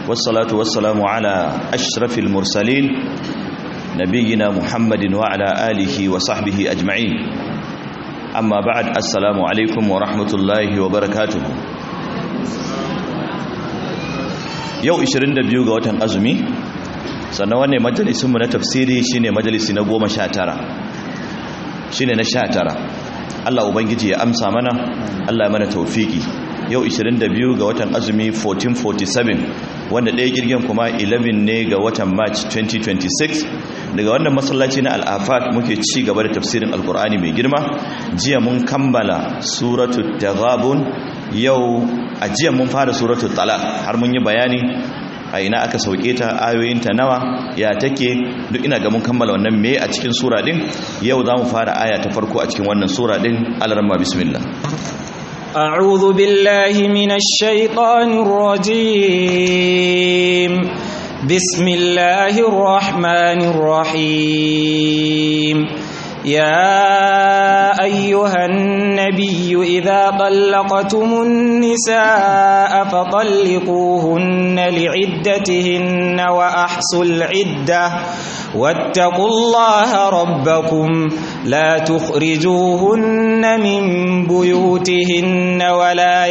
والصلاة والسلام على أشرف المرسلين نبينا محمد وعلى آله وصحبه أجمعين أما بعد السلام عليكم ورحمة الله وبركاته. yau 22 ga watan azumi sannan wannan majalisinmu na tafsiri shine majalisi na 19 shine na 19. Allah ubangiji ya amsa mana, Allah ya mana tawfiki. Yau 22 ga watan azumi 1447 wanda ɗaya girgin kuma 11 ne ga watan March 2026. Daga wannan masallaci na Al-Afat muke ci gaba da tafsirin Alkur'ani mai girma. Jiya mun kammala suratul Taghabun, yau a jiya mun fara suratul Talaq har mun yi bayani a ina aka sauke ta, ayoyinta nawa, ya take, duk ina ga mun kammala wannan me a cikin sura din. Yau za mu fara aya ta farko a cikin wannan sura din. Al-Rahman bismillah. أعوذ بالله من الشيطان الرجيم. بسم الله الرحمن الرحيم. يا أيها النبي إذا طلقتم النساء فطلقوهن لعدتهن وأحصوا العدة واتقوا الله ربكم لا تخرجوهن من بيوتهن ولا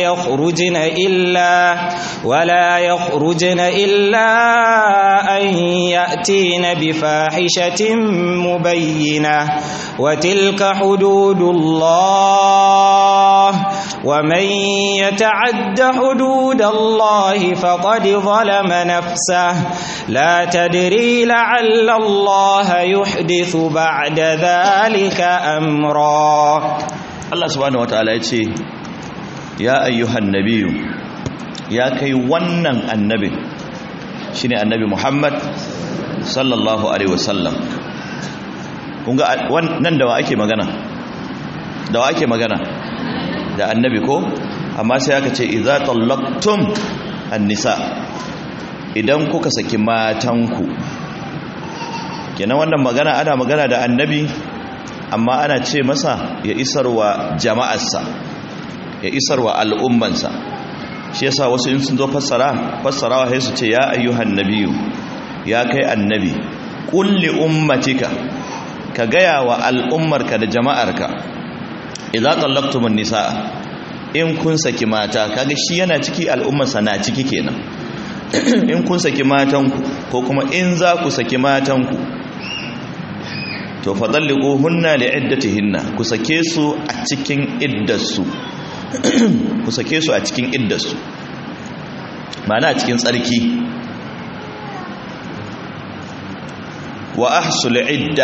يخرجن إلا أن يأتين بفاحشة مبينة وتلك حدود الله ومن يتعد حدود الله فقد ظلم نفسه لا تدري لعل الله يحدث بعد ذلك أمرا. Allah subhanahu wataala yace ya ayyuhan nabiyyu, ya kai wannan annabi, shine annabi Muhammad sallallahu alaihi wasallam. Kunga nan da wa ake magana? Da annabi ko? Amma sai aka ce idza tallaqtum an-nisa, idan kuka saki matanku. Kenan wannan magana ana magana da annabi, amma ana ce masa ya isarwa jama'arsa, ya isarwa al'ummansa. Shi yasa wasu in sun zo fassarawa sai su ce ya ayyuhan nabiyyu, ya kai annabi, qul li ummatika, ka gaya wa al'ummarka da jama'arka, idza tallaqtumun nisaa, in kun saki mata. Kaga shi yana ciki, al'ummarsa na ciki kenan. In kun saki matanku, ko kuma in za ku saki matanku, to fadalliquhunna li'iddatihinna, ku sake su a cikin iddarsu. Ku sake su a cikin iddarsu, ma'ana a cikin tsarki. Wa ahsul idda,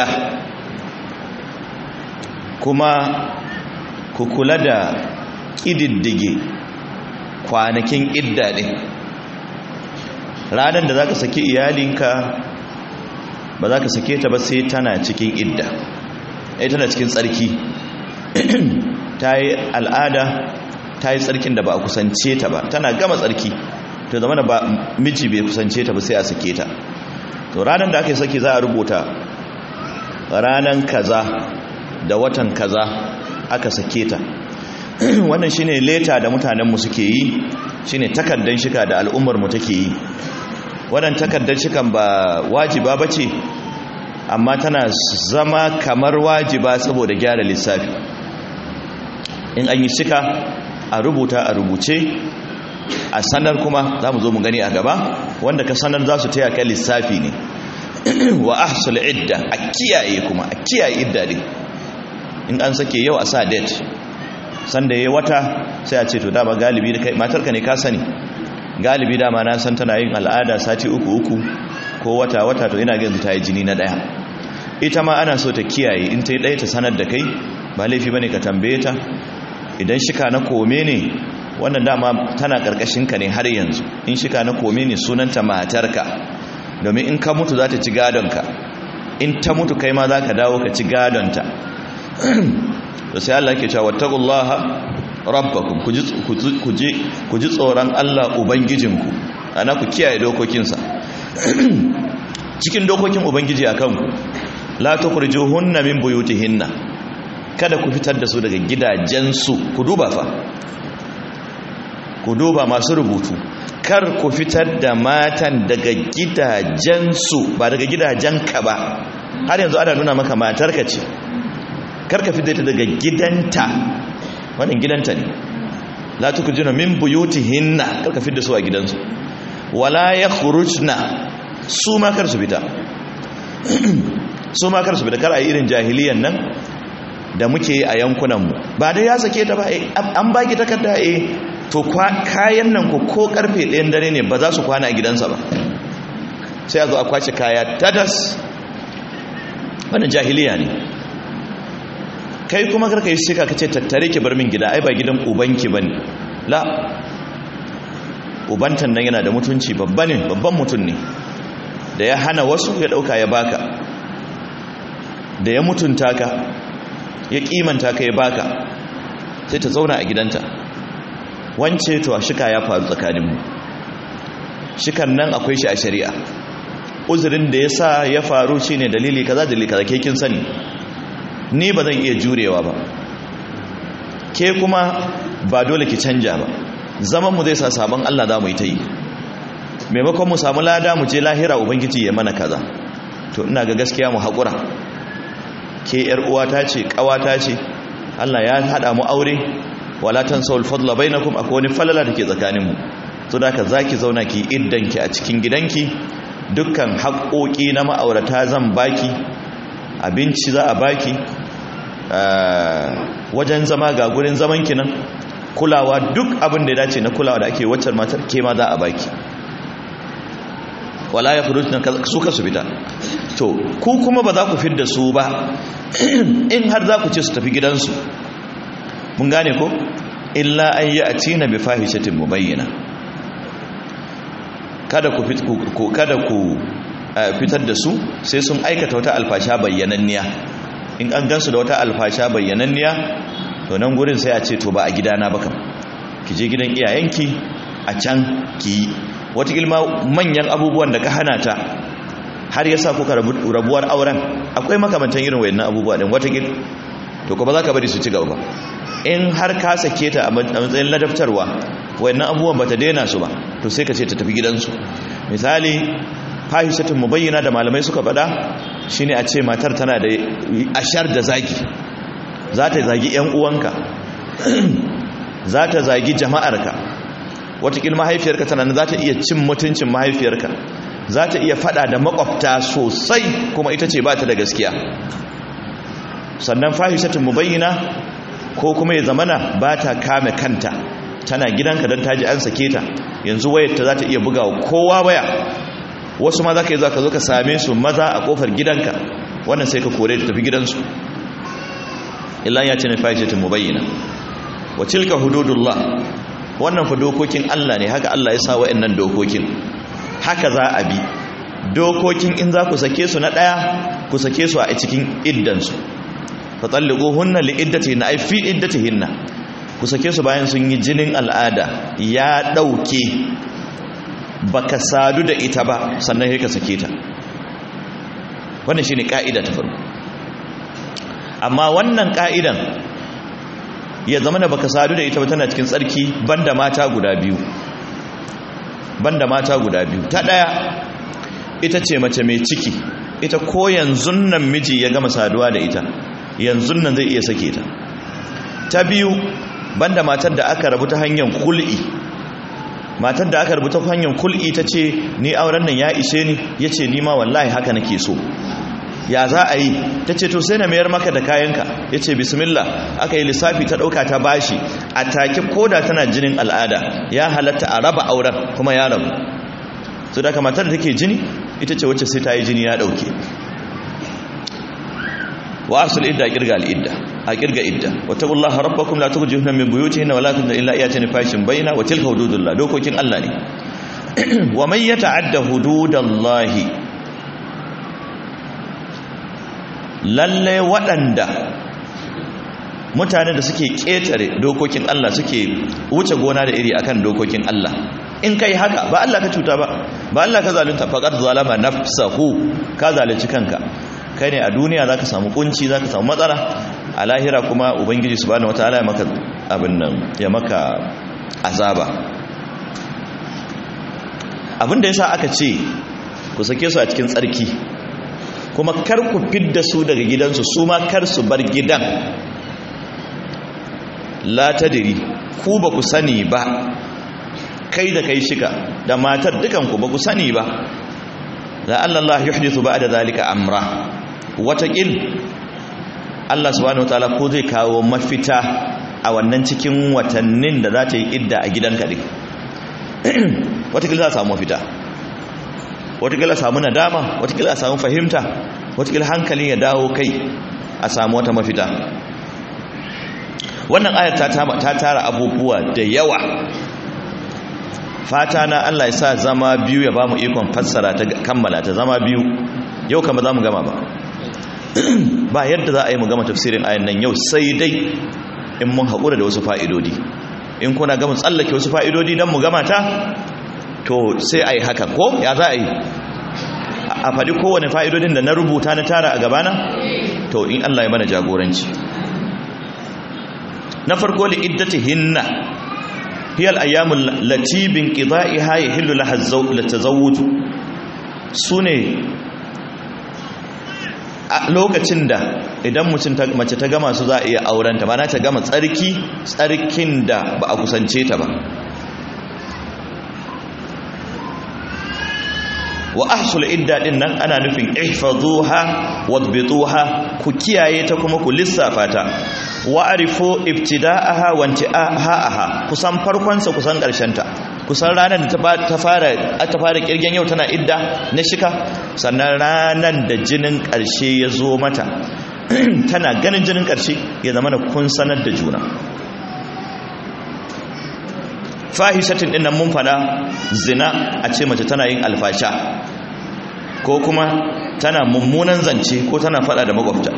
kuma ku kula da ƙididdige kwanakin idda ɗin. Ranar da za ka saki iyalinka ba za ka sake ta ba sai tana cikin idda, tana cikin tsarki. Ta yi al'ada, ta yi tsarkin da ba a kusance ta ba, tana gama tsarki, to zama da ba miji bai kusance ta ba sai a sake ta. To ranar da aka yi sake za a rubuta ranar kaza da watan kaza aka sake ta. Wannan shine leta da mutanenmu suke yi, shine takardar shika da al'ummarmu take yi. Wannan takardar shikan ba wajiba bace, amma tana zama kamar wajiba saboda gyara lissafi. In an yi shika a rubuta a rubuce, a sanar kuma za mu zo mu gani a gaba, wanda ka sanar za su taya kai lissafi ne. Wa ahsul idda, a kiyaye kuma, a kiyaye idda ne. In an sake yau a sa date, sanda yayi wata sai a ce to dama galibi da kai matarka ne ka sani, galibi dama na san tana yin al'ada sati uku ko wata, to ina ganin ta yi jini na daya. Ita ma ana so ta kiyaye, in ta yi daya ta sanar da kai, ba laifi bane ka tambaye ta. Idan shika na kome ne, wannan dama tana karkashinka ne har yanzu. In shika na kome ne, sunanta matarka, domin in ka mutu za ta ci gadonka, in ta mutu kai ma za ka dawo ka ci gadonta. To sai Allah yake cewa wattaqullaha rabbakum, ku ji tsoron Allah ubangijinku, ana ku kiyaye dokokinsa. Cikin dokokin ubangiji akan ku, la tukhrijuhunna min buyutihinna, kada ku fitar da su daga gidajensu. Ku duba fa, ku duba masu rubutu, kar ku fitar da matan daga gidajensu ba daga gidajenka ba. Har yanzu ana nuna maka matarka ce, kar ka fitar daga gidanta, wannan gidanta ne. La tukujuna min buyutihinna, kar ka fitar da su a gidansu. Wala yakhrujna, su ma kar su fita. Su ma kar su fita, kar a yi irin jahiliyan nan da muke yi a yankunanmu. Ba dai ya sake ta ba, an baki takarda, to kayan nan ko karfe 1 dare ne ba za su kwana a gidansa ba, sai a zo a kwace kaya tatas. Wannan jahiliya ne. Kai kuma karka yi shika kace tattare ki bar min gida, ai ba gidan ubanki bane. La, ubantan nan yana da mutunci, babban mutum ne da ya hana wasu ya dauka ya baka, da ya mutunta ka ya kimanta ka ya baka, sai ta zauna a gidanta. Wance to shika ya faru tsakaninmu, shikan nan akwai shi a shari'a, uzurin da yasa ya faru shine dalili kaza ke kin sani, ni ba zan iya jurewa ba, ke kuma ba dole ki canja ba, zaman mu zai sa sabon Allah za mu yi ta yi, maimakon mu samu lada mu je lahira ubangiji ya mana kaza. To ina ga gaskiya mu haƙura, ke yar uwata ce, ƙawata ce, Allah ya haɗa mu aure, wala tansawul fadla bainakum, akwai wani falala da ke tsakaninmu. To da ka zaki zauna ki iddanki a cikin gidanki, dukkan haƙoƙi na ma'aurata zan baki, abinci za a baki, wajen zama ga gurin zamanki nan, kulawa duk abin da ya dace na kulawa da ake waccar matar ke ma za a baki. Wala ya furutun su ka su fita. To ku kuma ba za ku fidda su ba in har za ku ce su tafi gidansu, mun gane ko, illa an yi a cina bi fahishatin mubayyana. Kada ku fitar da su sai sun aikata wata alfasha bayyananniya. In an gansu da wata alfasha bayyananniya, to nan gurin sai a ce to ba a gidana ba kam, ki je gidan iyayenki a can ki yi. Wata ilma manyan abubuwan da ka hana ta har yasa kuka rabuwar auren, akwai makamantan irin wayannan abubuwa din, wata gid to ko ba za ka bari su ci gaba ba. In har ka sake ta a matsayin ladaftarwa, wayannan abubuwan bata daina su ba, to sai ka ce ta tafi gidansu. Misali fahishatun mubayyana da malamai suka faɗa shine a ce matar tana da ashar da zagi, za ta zagi ƴan uwanka, za ta zagi jama'arka, watakil mahaifiyarka tana nan za ta iya cin mutuncin mahaifiyarka, za ta iya faɗa da makwabta sosai, kuma ita ce ba ta da gaskiya. Sannan fahishatun mubayyana ko kuma ya zamana ba ta kame kanta, tana gidanka don ta ji an sake ta, yanzu wayarta za ta iya bugawa kowa waya, wasu ma za ka yi za ka zo ka same su maza a kofar gidanka, wannan sai ka kore ta tafi gidansu. illa ya ce ne fahishatun mubayyana. Wa tilka hududullah, wannan fa dokokin Allah ne, haka Allah ya sa wa'annan dokokin, haka za a bi dokokin. In za ku sake su, na ɗaya ku sake su a cikin iddansu, fatalliquhunna liiddatihinna ay fi iddatihinna, ku sake su bayan sun yi jinin al'ada ya dauke, baka sadu da ita ba sannan sai ka sake ta. Wannan shine kaida ta farko. Amma wannan kaidan ya zama da baka sadu da ita ba tana cikin tsarki, banda mata guda biyu. Ta daya ita ce mace mai ciki, ita ko yanzu nan miji ya gama saduwa da ita, yanzu nan zai iya sake ta. Ta biyu, banda matar da aka rabu ta hanyar kul'i. Matar da aka rabu ta hanyar kul'i ta ce ni auren nan ya ishe ni, ya ce ni ma wallahi haka nake so, ya za a yi? Ta ce to sai na mayar maka da kayanka, ya ce bismillah. Aka yi lissafi, ta ɗauka ta bashi, a take koda tana jinin al'ada ya halatta a raba auren, kuma ya rabu. So da matar da take jini ita ce wacce sai ta yi jini ya ɗauke. Wa asul idda, a kirga idda. Wa taqullaha rabbakum la tukhrijuhunna min buyutihinna wa la tudna illa iyatan fashin baina wa tilka hududullah, dokokin Allah ne. Wa man yata'adda hududallahi, lalle waɗanda mutane da suke ƙetare dokokin Allah, suke wuce gona da iri akan dokokin Allah, in kai haka ba Allah ka cuta ba Allah ka zalunta, faqad zalama nafsahu, ka zalunci kanka. Kai ne a duniya zaka samu kunci, zaka samu matsala, a lahira kuma ubangiji subhanahu wataala ya maka abin nan, ya maka azaba. abinda yasa aka ce ku sake su a cikin tsarki kuma kar ku fidda su daga gidansu su ma kar su bar gidan. La tadiri, ku ba ku sani ba, kai da kai shika da matar dukanku ba ku sani ba, la'alla Allah yuhdithu ba'da zalika amra, watakil Allah subhanahu wataala ko zai kawo mafita a wannan cikin watannin da za ta yi idda a gidanka din. Watakil za a samu mafita, watakil a samu nadama, watakil a samu fahimta, watakil hankalin ya dawo kai, a samu wata mafita. Wannan ayar ta tara abubuwa da yawa. Fata na Allah ya sa zama biyu ya ba mu ikon fassara ta kammala ta zama biyu. Yau kama za mu gama ba. Ba yadda za a yi mu gama tafsirin ayan nan yau sai dai in mun haƙura da wasu fa'idodi. In kuna gama tsallake wasu fa'idodi don mu gama ta, to sai a yi haka ko ya za a yi? A faɗi kowane fa'idodin da na rubuta na tara a gabana? To in Allah ya mana jagoranci. Na farko li iddatihinna hiya al-ayyamul lati bin qida'iha yahillu laha at-tazawwuj, sune a lokacin da idan mace ta gama su za a iya aurenta, ba na ta gama tsarkin da ba a kusance ta ba. Wa ahsul idda din nan ana nufin ihfazuha wadbituha, ku kiyaye ta kuma ku lissafa ta. Wa arifu ibtida'aha wa intihaaha, kusan farkon sa kusan karshen ta, kusan ranar da ta fara kirgen yau tana idda na shika, sannan ranar da jinin karshe ya zo mata tana ganin jinin karshe ya zama da kun sanar da juna. Fahishatin din nan mun fada zina, a ce mace tana yin alfasha ko kuma tana mummunan zance ko tana fada da makwabta.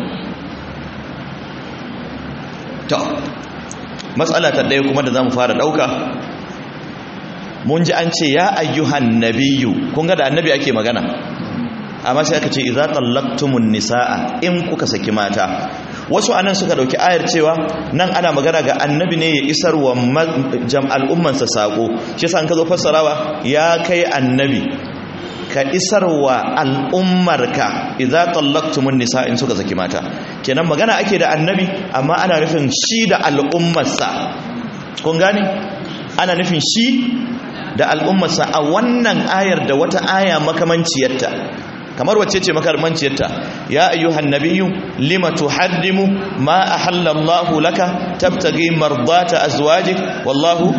To matsala ta ɗaya kuma da zamu fara ɗauka, mun ji an ce ya ayyuhan nabiyyu, kun ga da annabi ake magana, amma sai aka ce idza tallaqtumun nisaa, in kuka saki mata. Wasu anan suka dauki ayar cewa nan ana magana ga annabi ne ya isar wa al'ummansa sako, shi yasa an ka zo fassarawa ya kai annabi ka isar wa al'ummarka idza tallaqtumun nisaa, in suka saki mata. Kenan magana ake da annabi amma ana nufin shi da al'ummarsa. Kun gane? Ana nufin shi da al'ummarsa a wannan ayar da wata aya makamanciyarta. Kamar wacce ce makamanciyarta? Ya ayyuhan nabiyyu lima tuharrimu ma ahalla Allahu laka tabtaghi mardata azwajik wallahu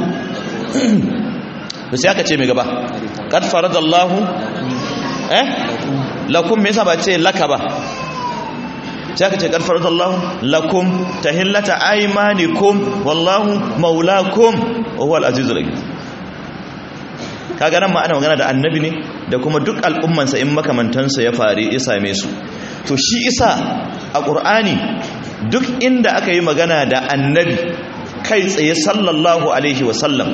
sai aka ce mai gaba qad faradallahu lakum, me yasa ba ce laka ba? sai aka ce qad faradallahu lakum tahillata aymanikum wallahu maulakum wa huwal azizul hakim. kaga nan ma ana magana da annabi ne da kuma duk al'ummansa in makamantansa ya same su. To shi isa a ƙur'ani duk inda aka yi magana da annabi kai tsaye sallallahu alaihi wasallam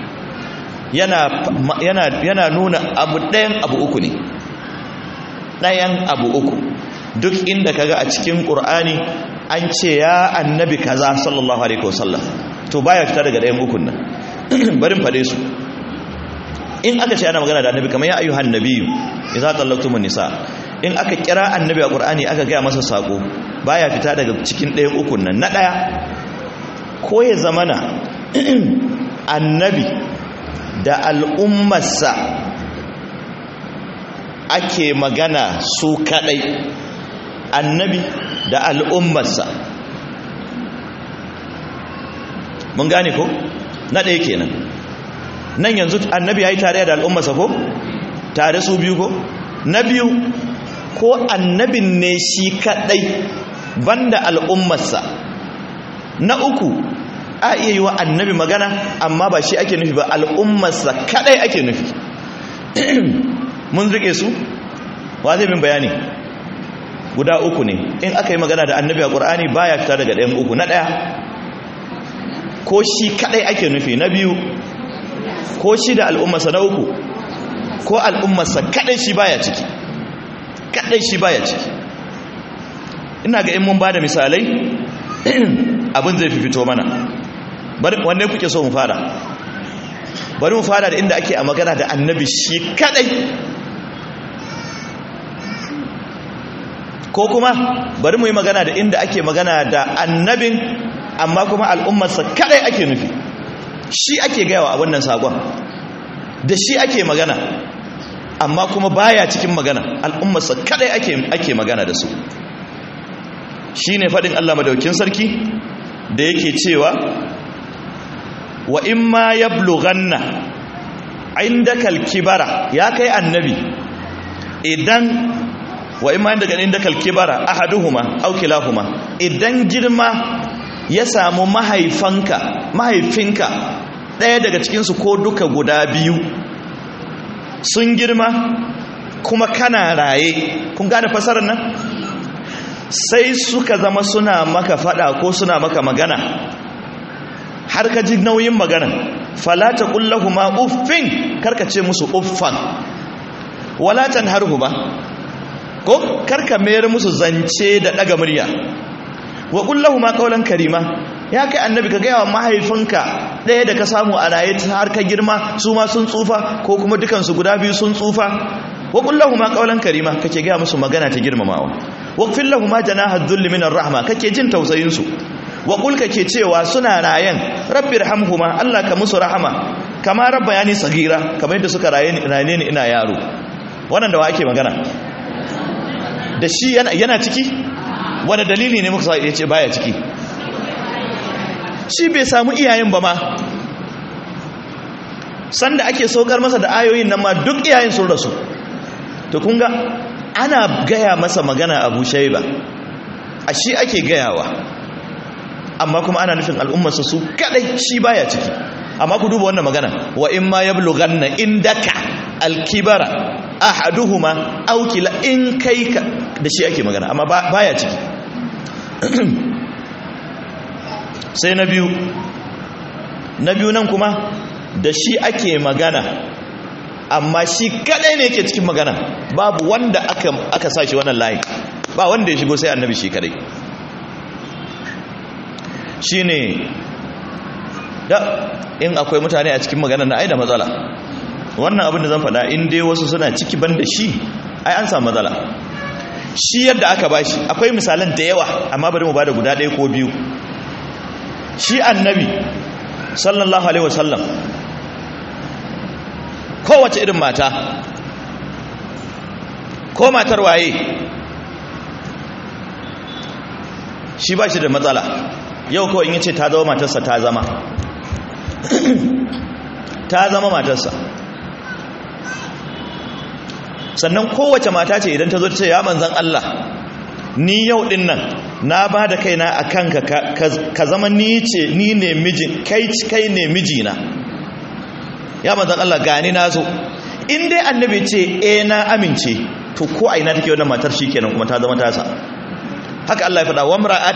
yana nuna abu ɗayan abu uku ne, ɗayan abu uku. Duk inda kaga a cikin ƙur'ani an ce ya annabi kaza sallallahu alaihi wasallam, to baya fita daga ɗayan ukun nan. Barin faɗe su. In aka ce ana magana da annabi kamar ya ayyuhan nabiyyu idza tallaqtumun nisa, in aka kira annabi a Qur'ani aka gaya masa sako, baya fita daga cikin ɗayan ukun nan. Na ɗaya, ko ya zamana annabi da al'ummarsa ake magana su kadai, annabi da al'ummarsa. Mun gane ko? Na ɗaya kenan. Nan yanzu annabi ya yi tare da al'ummarsa ko? Tare su biyu ko? Na biyu, ko annabin ne shi kadai banda al'ummarsa. Na uku, a iya yi wa annabi magana amma ba shi ake nufi ba, al'ummarsa kadai ake nufi. Mun rike su? Wa zai bin bayani? Guda uku ne. In aka yi magana da annabi a ƙur'ani baya fita daga ɗayan uku. Na ɗaya, ko shi kadai ake nufi. Na biyu, ko shi da al'ummarsa. Na uku, ko al'ummarsa kadai shi baya ciki, kadai shi baya ciki. Ina ga in mun bada misalai abin zai fito mana. Wanne kuke so mu fara? bari mu fara da inda ake a magana da annabi shi kadai, ko kuma bari mu yi magana da inda ake magana da annabin amma kuma al'ummarsa kadai ake nufi, shi ake gayawa a wannan sakon, da shi ake magana amma kuma baya cikin magana, al'ummarsa kadai ake magana da su. Shine fadin Allah madaukin sarki da yake cewa wa imma yablughanna indakal kibara, ya kai annabi, idan wa imma indakal kibara ahaduhuma aw kilahuma, idan girma ya samu mahaifinka ɗaya daga cikinsu ko duka guda biyu sun girma kuma kana raye, kun gane fasarar nan, sai suka zama suna maka fada ko suna maka magana har ka ji nauyin magana, fala taqul lahumu uffin, karka ce musu uffan, wala tanharhuma, ko karka mayar musu zance da daga murya, wa qul lahumu qawlan karima, ya kai annabi ka gaya wa mahaifinka ɗaya da ka samu a raye har ka girma su ma sun tsufa ko kuma dukansu guda biyu sun tsufa, wa qul lahumu qawlan karima, kake gaya musu magana ta girmamawa, waqfil lahumu janaha dhulli minar rahma, kake jin tausayin su, wa qul kake cewa suna rayan rabbirhamhuma, Allah ka musu rahama kama rabbayani sagira, kamar yadda suka raye ni ina yaro. Wannan da wa ake magana da shi, yana ciki? Wani dalili ne muka ya ce baya ciki? Shi bai samu iyayen ba ma, sanda ake saukar masa da ayoyin nan ma duk iyayen sun rasu. To kun ga ana gaya masa magana Abu Shayba, a shi ake gayawa, amma kuma ana nufin al'ummarsa su kadai, shi baya ciki. Amma ku duba wannan magana, wa in ma yablughanna indaka alkibara ahaduhuma aw kila, in kai ka, da shi ake magana amma baya ciki. Sai na biyu nan kuma da shi ake magana amma shi kadai ne yake cikin magana, babu wanda aka sa shi wannan layi, ba wanda ya shigo sai annabi shi kadai. Shine da in akwai mutane a cikin magana na ai da matsala. Wannan abin da zan faɗa in dai wasu suna ciki banda shi, ai an samu matsala. Shi yadda aka bashi akwai misalan da yawa, amma bari mu bada guda ɗaya ko biyu. Shi annabi sallallahu alaihi wasallam, kowace irin mata, ko matar waye, shi ba shi da matsala. Yau kawai in yace ta zama matarsa, ta zama matarsa. Sannan kowace mata ce idan ta zo ta ce ya manzan Allah, ni yau din nan na ba da kaina a kanka ka zama ni ne mijin, kai ne mijina, ya manzan Allah gani na zo. In dai annabi ce na amince, to ko a ina take wannan matar shi kenan kuma ta zama tasa. Haka Allah ya faɗa,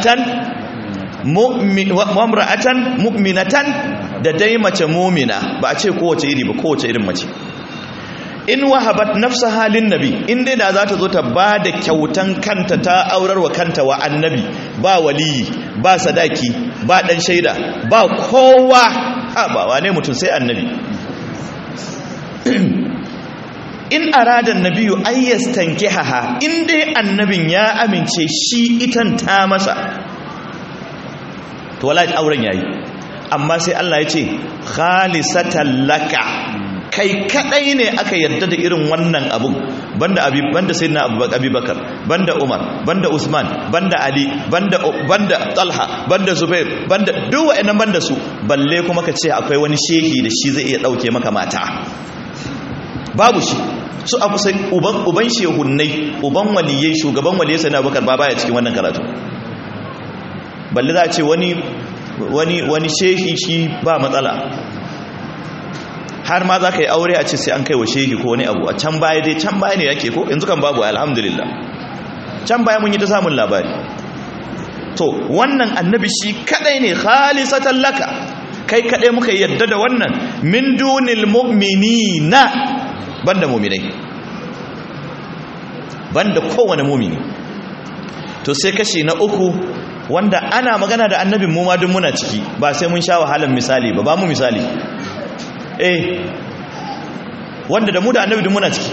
wamra'atan mu'minatan, da dai mace mu'mina, ba a ce kowace iri ba, kowace irin mace. In wahabat nafsa halin nabi, in dai da za ta zo ta ba da kyautan kanta, ta aurar wa kanta wa annabi, ba waliyi, ba sadaki, ba dan shaida, ba kowa, ba wane mutum sai annabi. In arada nabiyu ayyastankihaha, in dai annabin ya amince shi itan ta masa, to wallahi auren yayi. Amma sai Allah ya ce khalisatan laka, kai kadai ne aka yarda da irin wannan abun, banda sayyidina Abubakar, banda Umar, banda Usman, banda Ali, banda Talha, banda Zubair, banda duk wa'annan, banda su. Balle kuma ka ce akwai wani shehi da shi zai iya dauke maka mata, babu shi. Su abu sai uban shehunnai, uban waliyai, shugaban waliyai sayyidina Abubakar ba baya cikin wannan karatu. Balle za a ce wani shehi shi ba matsala, har ma za ka yi aure a ce sai an kai wa shehi ko wani abu. A can baya ne yake ko yanzu kan babu, alhamdulillah. Can baya mun yi ta samun labari. To wannan annabi shi kadai ne khalisatan laka, kai kadai muka yadda da wannan, min dunil mu'minina, banda mu'minai, banda kowane mu'mini. To sai kashi na uku, wanda ana magana da annabin mu ma duk muna ciki, ba sai mun sha wahalan misali ba mu misali. wanda da mu da annabi duk muna ciki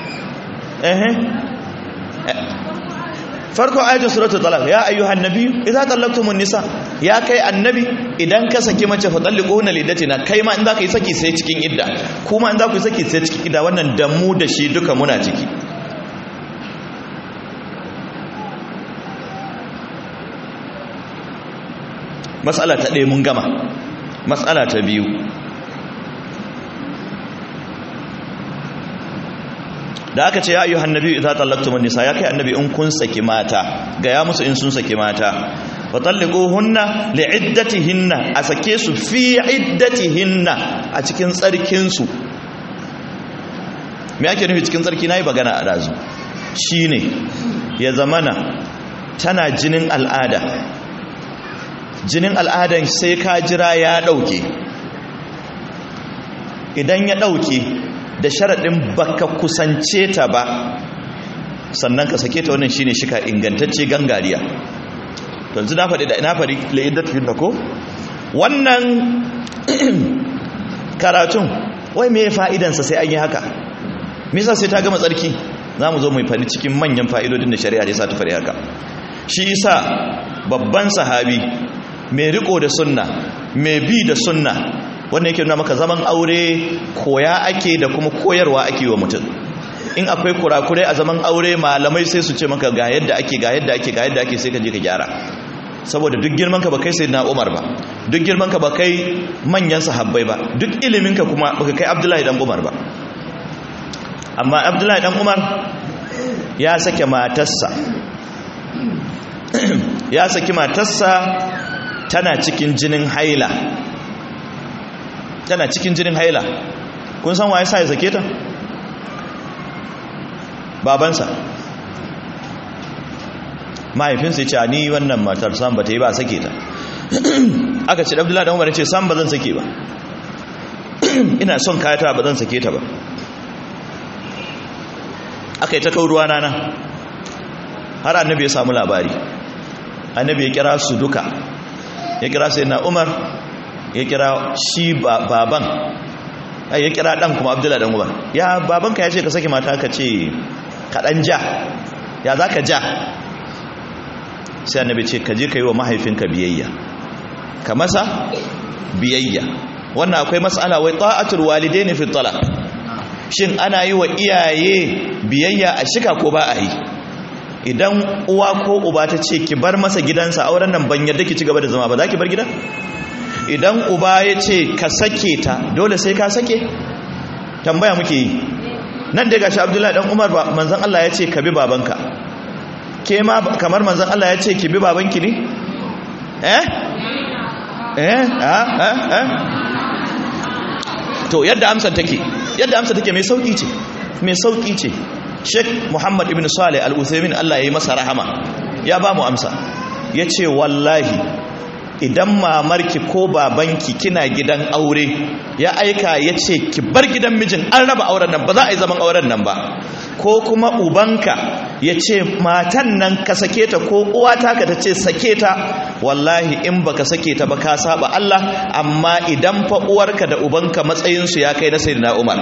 farko ayatul suratul talaq ya ayyuhan nabiy idza talaqtumun nisa ya kai annabi idan ka saki mace fa talliquhunna liddatina kai ma in za ka yi saki sai cikin idda kuma in za ku yi saki sai cikin idda wannan da mu da shi duka muna ciki mas'ala ta ɗaya mun gama mas'ala ta biyu da aka ce ya ayyuhan nabi idza talaqtumun nisa ya kai annabi in kun saki mata ga ya musu in sun saki mata fa talliquhunna li'iddatihinna a sake su fi iddatihinna a cikin tsarkin su me ake nufi cikin tsarki nayi bagana a dazu shine ya zamana tana jinin al'adan sai ka jira ya dauke idan ya dauke da sharaɗin baka kusance ta ba sannan ka sake ta wannan shine shika ingantacce gangariya to yanzu na faɗi la'iddatu da ko wannan karatun wai me fa'idansa sai an yi haka me yasa sai ta gama tsarki zamu zo mu faɗi cikin manyan fa'idodin da shari'a da yasa ta faɗi haka shi yasa babban sahabi mai riko da sunna mai bi da sunna wannan yake nuna maka zaman aure koya ake da kuma koyarwa ake wa mutum in akwai kurakurai a zaman aure malamai sai su ce maka ga yadda ake sai ka je ka gyara saboda duk girman ka ba kai sayyidina Umar ba duk girman ka ba kai manyan sahabbai ba duk ilimin ka kuma baka kai Abdullahi dan Umar ba amma Abdullahi dan Umar ya saki matarsa tana cikin jinin haila kun san waye sa ya sake ta babansa mahaifinsa ya ce ni wannan matar san ba ta yi ba sake ta aka ce Abdullahi dan Umar ya ce san ba zan sake ba ina son kayata ba zan sake ta ba aka yi ta kauruwa nana har annabi ya samu labari annabi ya kira su duka ya kira sayyidina Umar ya kira shi baban ya kira dan kuma Abdullahi dan Umar ya babanka ya ce ka saki mata ka ce ka dan ja ya zaka ja sai annabi ce ka je ka yi wa mahaifinka biyayya ka masa biyayya wannan akwai mas'ala wai ta'atul walidaini fi talaq shin ana yi wa iyaye biyayya a shika ko ba a yi idan uwa ko uba ta ce ki bar masa gidansa auren nan ban yarda ki ci gaba da zama ba za ki bar gidan idan uba ya ce ka sake ta dole sai ka sake tambaya muke yi nan dai gashi Abdullahi dan Umar ba manzon Allah ya ce ka bi babanka ke ma kamar manzon Allah ya ce ki bi babanki ne to yadda amsar take mai sauki ce Sheikh Muhammad ibn Salih Al-Uthaymin Allah ya yi masa rahama ya ba mu amsa yace wallahi idan mamarki ko babanki kina gidan aure ya aika yace ki bar gidan mijin an raba auren nan ba za a yi zaman auren nan ba ko kuma ubanka yace matan nan ka sake ta ko uwata ka tace sake ta wallahi in baka sake ta ba ka saba Allah amma idan fa uwarka da ubanka matsayin su ya kai na sayyidina Umar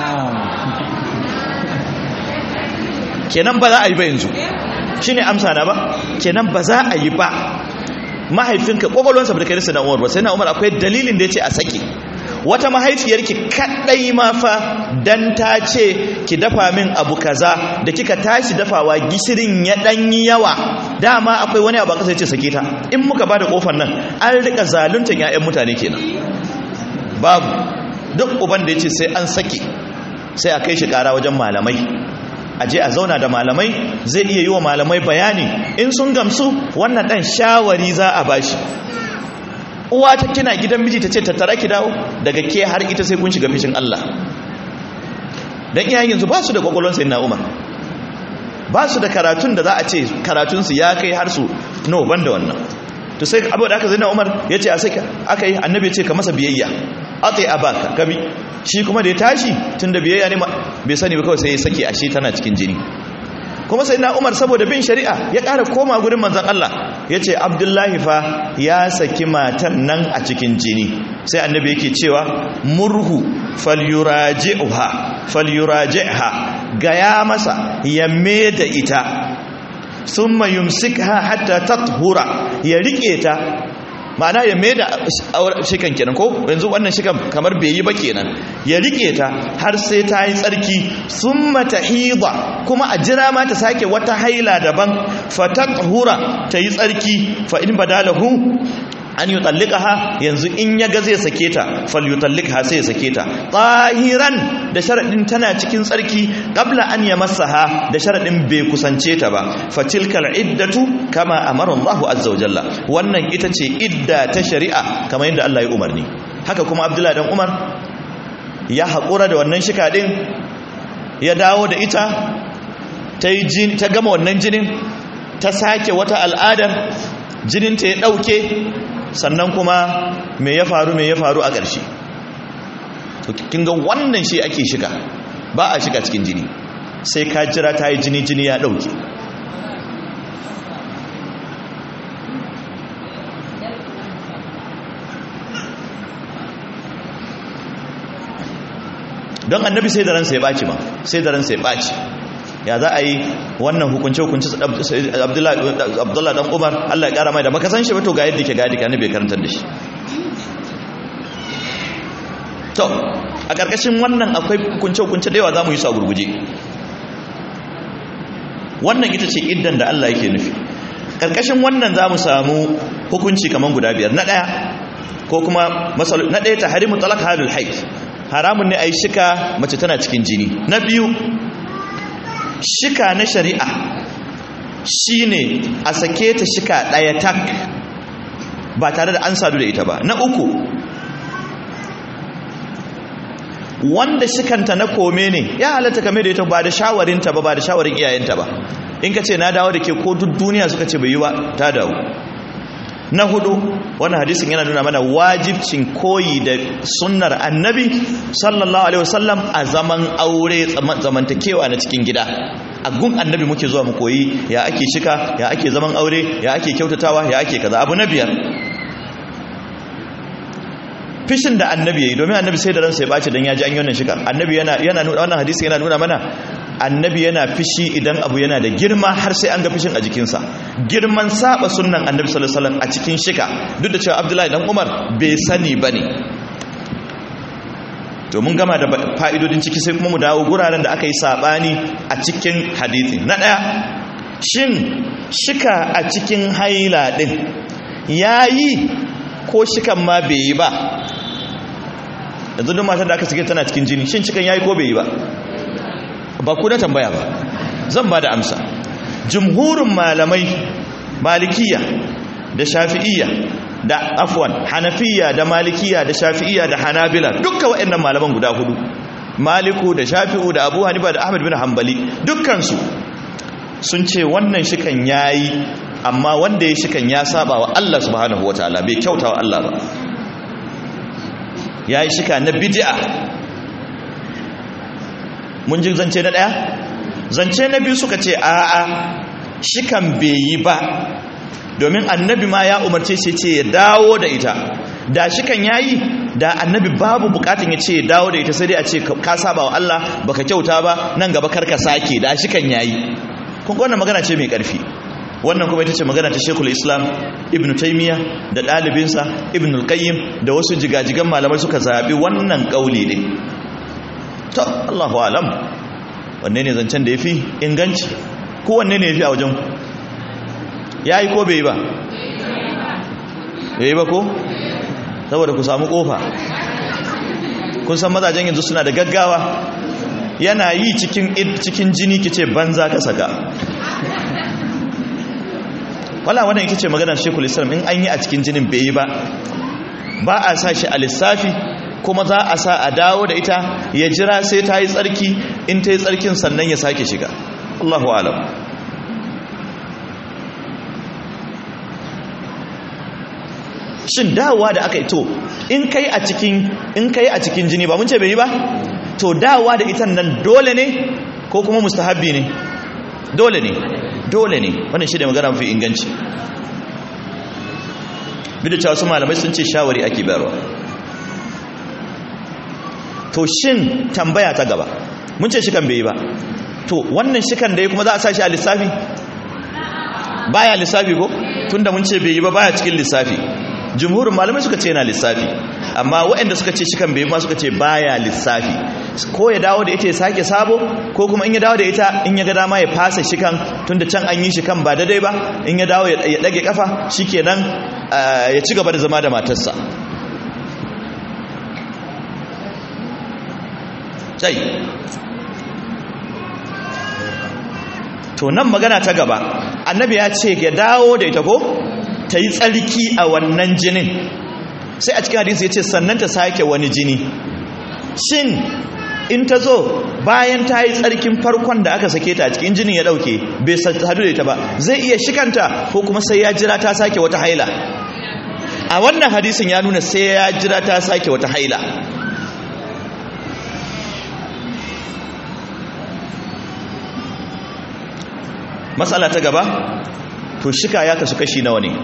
kenan ba za a yi ba yanzu shine amsa na ba kenan ba za a yi ba mahaifinka kwakwalwansa ba da kai sayyidina Umar ba sayyidina Umar akwai dalilin da yace a sake wata mahaifiyarki kadai ma fa dan ta ce ki dafa min abu kaza da kika tashi dafawa gishirin ya danyi yawa dama akwai wani abu aka sai ce sake ta in muka bada kofar nan an rika zaluntan ƴaƴan mutane kenan babu duk uban da yace sai an sake sai a kai shi kara wajen malamai aje a zauna da malamai zai iya yi wa malamai bayani in sun gamsu wannan dan shawari za a bashi uwa ta kina gidan miji ta ce tattara ki dawo daga ke har ita sai kun shiga fishin Allah dan iyayen yanzu ba su da kwakwalwar sayyidina Umar ba su da karatun da za a ce karatun su ya kai har su no banda wannan to sai abu da aka sayyidina Umar yace a saka aka yi annabi ya ce ka masa biyayya atai abaka kabi shi kuma da ya tashi tunda biyayya ne bai sani ba kawai sai ya saki ashe tana cikin jini kuma sai na Umar saboda bin shari'a ya ƙara koma gurin manzon Allah ya ce Abdullahi fa ya saki matan nan a cikin jini sai annabi yake cewa murhu falyuraji'ha gaya masa ya da ita thumma yumsikha hatta tathura ya rike ta, ma'ana ya da shikan kenan ko yanzu wannan shikan kamar bai yi ba kenan, ya rike ta har sai ta yi tsarki, thumma tahida kuma a jira ma ta sake wata haila daban, fatathura ta yi tsarki, fa in badalahu an yutallikaha yanzu in yaga zai sake ta falyutallikha sai ya sake ta tahiran da sharadin tana cikin tsarki, qabla an yamassaha da sharadin bai kusance ta ba, fatilkal iddatu kama amara Allah azza wa jalla, wannan ita ce idda ta shari'a kamar yadda Allah ya umarni. Haka kuma Abdullah dan Umar ya haƙura da wannan shika din, ya dawo da ita ta gama wannan jinin, ta sake wata al'adar, jininta ya ɗauke, sannan kuma me ya faru a ƙarshe. kin ga wannan shi ake shiga, ba a shiga cikin jini sai ka jira ta yi jini ya ɗauke. don annabi sai da ransa ya ɓaci ma, sai da ransa ya ɓaci. Ya za a yi wannan hukunce-hukunce Abdullah dan Umar Allah ya kara mai da baka san shi ba, to ga yadda ke gadi ka ne bai karantar da shi. To a ƙarƙashin wannan akwai hukunce-hukunce da yawa za mu yi su a gurguje. Wannan ita ce iddan da Allah yake nufi. Ƙarƙashin wannan za mu samu hukunci kamar guda biyar. Na ɗaya ko kuma na ɗaya ta harimu talak halul haid, haramun ne a yi shika mace tana cikin jini. Na biyu shika na shari'a shine a sake ta shika ɗaya tak ba tare da an sadu da ita ba. Na uku wanda shikanta na kome ne ya halatta kame da ita ba da shawarinta ba da shawarin iyayenta ba. In ka ce na dawo da ke ko duk duniya suka ce bai yi ba, ta dawo. Na hudu wannan hadisin yana nuna mana wajibcin koyi da sunnar annabi sallallahu alaihi wasallam a zaman aure, zamantakewa na cikin gida. A gun annabi muke zuwa mu koyi ya ake shika, ya ake zaman aure, ya ake kyautatawa, ya ake kaza. Abu na biyar fishin da annabi yayi, domin annabi sai da ransa ya bace dan ya ji an yi wannan shika. Annabi yana nuna, wannan hadisi yana nuna mana annabi yana fishi idan abu yana da girma har sai an ga fishin a jikinsa. Girman saba sunnan annabi sallallahu alaihi wasallam a cikin shika, duk da cewa Abdullahi dan Umar bai sani bane. To mun gama da fa'idodin ciki, sai kuma mu dawo guraren da aka yi sabani a cikin hadisi. Na daya, shin shika a cikin haila din yayi ko shikan ma bai yi ba? Yanzu duk matar da aka sake tana cikin jini, shin shikan yayi ko bai yi ba? Ba ku na tambaya ba, zan ba da amsa. Jumhurin malamai malikiya da shafi'iyya da afwan hanafiya da malikiya da shafi'iyya da hanabila, dukkan waɗannan malaman guda hudu, maliku da shafi'u da abu hanifa da ahmad bin hanbali, dukkansu sun ce wannan shikan yayi, amma wanda ya shikan ya saba wa Allah subhanahu wataala, bai kyauta wa Allah ba, yayi shika na bid'a. Mun ji zance na ɗaya. Zance na biyu suka ce a'a shikan bai yi ba, domin annabi ma ya umarce shi ce ya dawo da ita. Da shikan yayi, da annabi babu bukatun ya ce ya dawo da ita, sai dai a ce ka saba wa Allah, baka kyauta ba, nan gaba karka sake. Da shikan yayi. Kun ga wannan magana ce mai ƙarfi. Wannan kuma ita ce magana ta Sheikhul Islam Ibn Taymiyyah da ɗalibinsa Ibn al-Qayyim da wasu jigajigan malamai suka zabi wannan kauli din. To Allahu alam, wanne ne zancen da yafi inganci, ko wanne ne yafi a wajen? Yayi ko bai yi ba? Bai yi ba ko? Saboda ku samu kofa. Kun san mazajen yanzu suna da gaggawa, yana yi cikin jini kice banza ka saka. Wala wannan ita ce maganar Sheikhul Islam, in an yi a cikin jinin bai yi ba, ba a sa shi a lissafi, kuma za a sa a dawo da ita, ya jira sai ta yi tsarki, in ta yi tsarkin sannan ya sake shiga. Allahu alam. Shin dawowa da aka yi, to in kai a cikin jini ba mun ce bai yi ba, to dawowa da ita nan dole ne ko kuma mustahabbi ne? Dole ne, dole ne. Wannan shi da magana mafi inganci. Bidu cewa su malamai sun ce shawari ake bayarwa. to shin tambaya ta gaba, mun ce shikan bai yi ba, to wannan shikan da ya kuma za a sa shi a lissafi? Baya lissafi ko? Tunda mun ce bai yi ba baya cikin lissafi. Jumhurin malamai suka ce yana lissafi, amma waɗanda suka ce shikan bai yi ma suka ce baya lissafi. Ko ya dawo da ita ya sake sabo, ko kuma in ya dawo da ita in ya ga dama ya fasa shikan, tunda can an yi shikan ba daidai ba, in ya dawo ya dage kafa shikenan ya ci gaba da zama da matarsa. Sai to nan magana ta gaba, annabi ya ce ya dawo da ita ko ta yi tsarki a wannan jinin, sai a cikin hadisi ya ce sannan ta sake wani jini. Shin in ta zo bayan ta yi tsarkin farkon da aka sake ta a cikin jinin ya dauke bai hadu da ita ba, zai iya shikanta ko kuma sai ya jira ta sake wata haila? A wannan hadisin ya nuna sai ya jira ta sake wata haila. Matsala ta gaba, to shika ya kasu kashi nawa ne?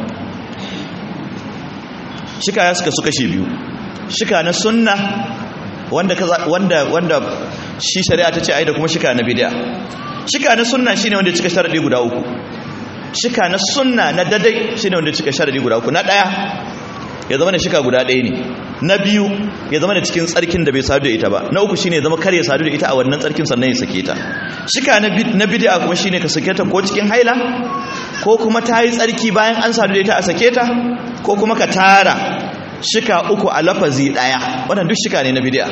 Shika ya kasu kashi biyu. Shika na sunna wanda shi shari'a ta ce ai, da kuma shika na bid'a. Shika na sunna shine wanda cika sharadi guda uku. Shika na sunna na dadai shine wanda cika sharadi guda uku. Na daya ya zama da shika guda daya ne. Na biyu ya zama da cikin tsarkin da bai sadu da ita ba. Na uku shine ya zama kar ya sadu da ita a wannan tsarkin sannan ya sake ta. Shika na bid'a kuma shine ka sake ta ko cikin haila, ko kuma ta yi tsarki bayan an sadu da ita a sake ta, ko kuma ka tara shika uku a lafazi daya. Wannan duk shika ne na bid'a.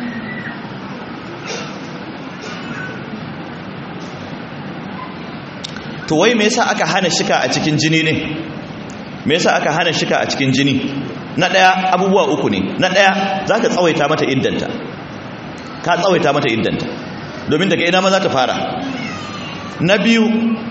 To wai me yasa aka hana shika a cikin jini ne? Me yasa aka hana shika a cikin jini? Na daya abubuwa uku ne. Na daya zaka tsawaita mata iddanta. Ka tsawaita mata iddanta. Domin daga ina ma za ta fara. Na biyu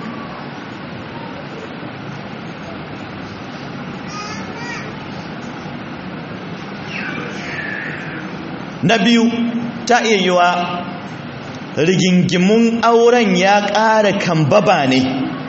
ta iya yiwa rigingimun auren ya ƙara kambaba ne,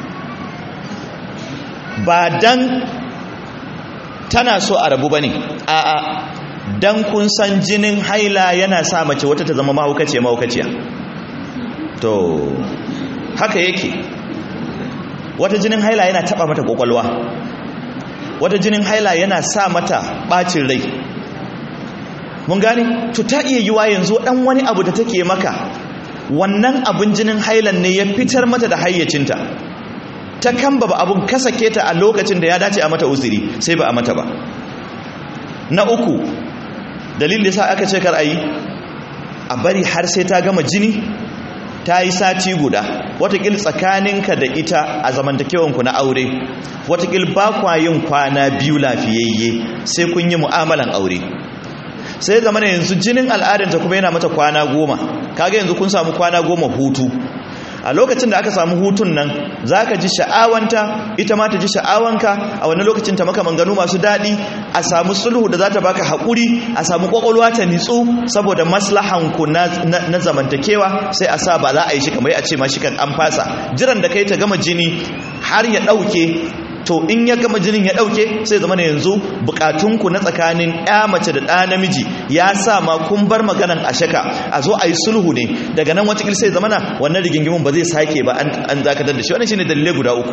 ba dan tana so a rabu ba ne, a'a dan kun san jinin haila yana sa mace wata ta zama mahaukaciya. To haka yake, wata jinin haila yana taba mata kwakwalwa, wata jinin haila yana sa mata bacin rai. Mun gane? To ta iya yiwa yanzu dan wani abu da take maka, wannan abin jinin hailan ne ya fitar mata da hayyacinta, ta kambaba abun kasake ta a lokacin da ya dace a mata uzuri sai ba a mata ba. Na uku dalilin da sa aka ce kar ayi, a bari har sai ta gama jini, ta yi sati guda, watakil tsakaninka da ita a zamantakewanku na aure, watakil ba kwa yin kwana biyu lafiyayye sai kun yi mu'amalan aure, sai zama yanzu jinin al'adanta kuma yana mata kwana 10. Kaga yanzu kun samu kwana 10 hutu. A lokacin da aka samu hutun nan zaka ji sha'awanta, ita ma ta ji sha'awanka, a wannan lokacin ta maka manganu masu daɗi, a samu sulhu da za ta baka haƙuri, a samu ƙwaƙwalwa ta nitsu saboda maslahanku na zamantakewa, sai a sa ba za a yi shi kamar a ce ma shi kan an fasa. Jiran da kai ta gama jini har ya ɗauke, to in ya gama jinin ya ɗauke sai zama yanzu bukatunku na tsakanin ya mace da ɗa namiji ya sa ma kun bar maganan a shaka, a zo a yi sulhu ne. Daga nan watakil sai zama na wannan rigingimin ba zai sake ba, an zakatar da shi. Wannan shi ne dalilai guda uku.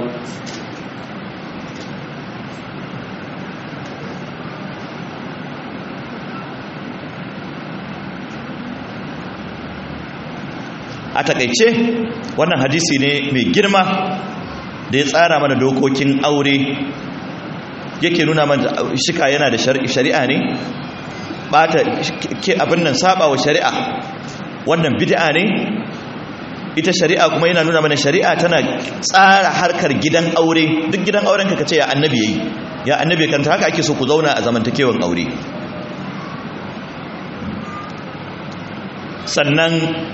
A takaice wannan hadisi ne mai girma da ya tsara mana dokokin aure, yake nuna mana shika yana da shari'a ne, bata abin nan saba wa shari'a wannan bid'a ne. Ita shari'a kuma yana nuna mana shari'a tana tsara harkar gidan aure. Duk gidan auren ka ce ya annabi yayi, ya annabi kanta haka ake so ku zauna a zamantakewan aure. Sannan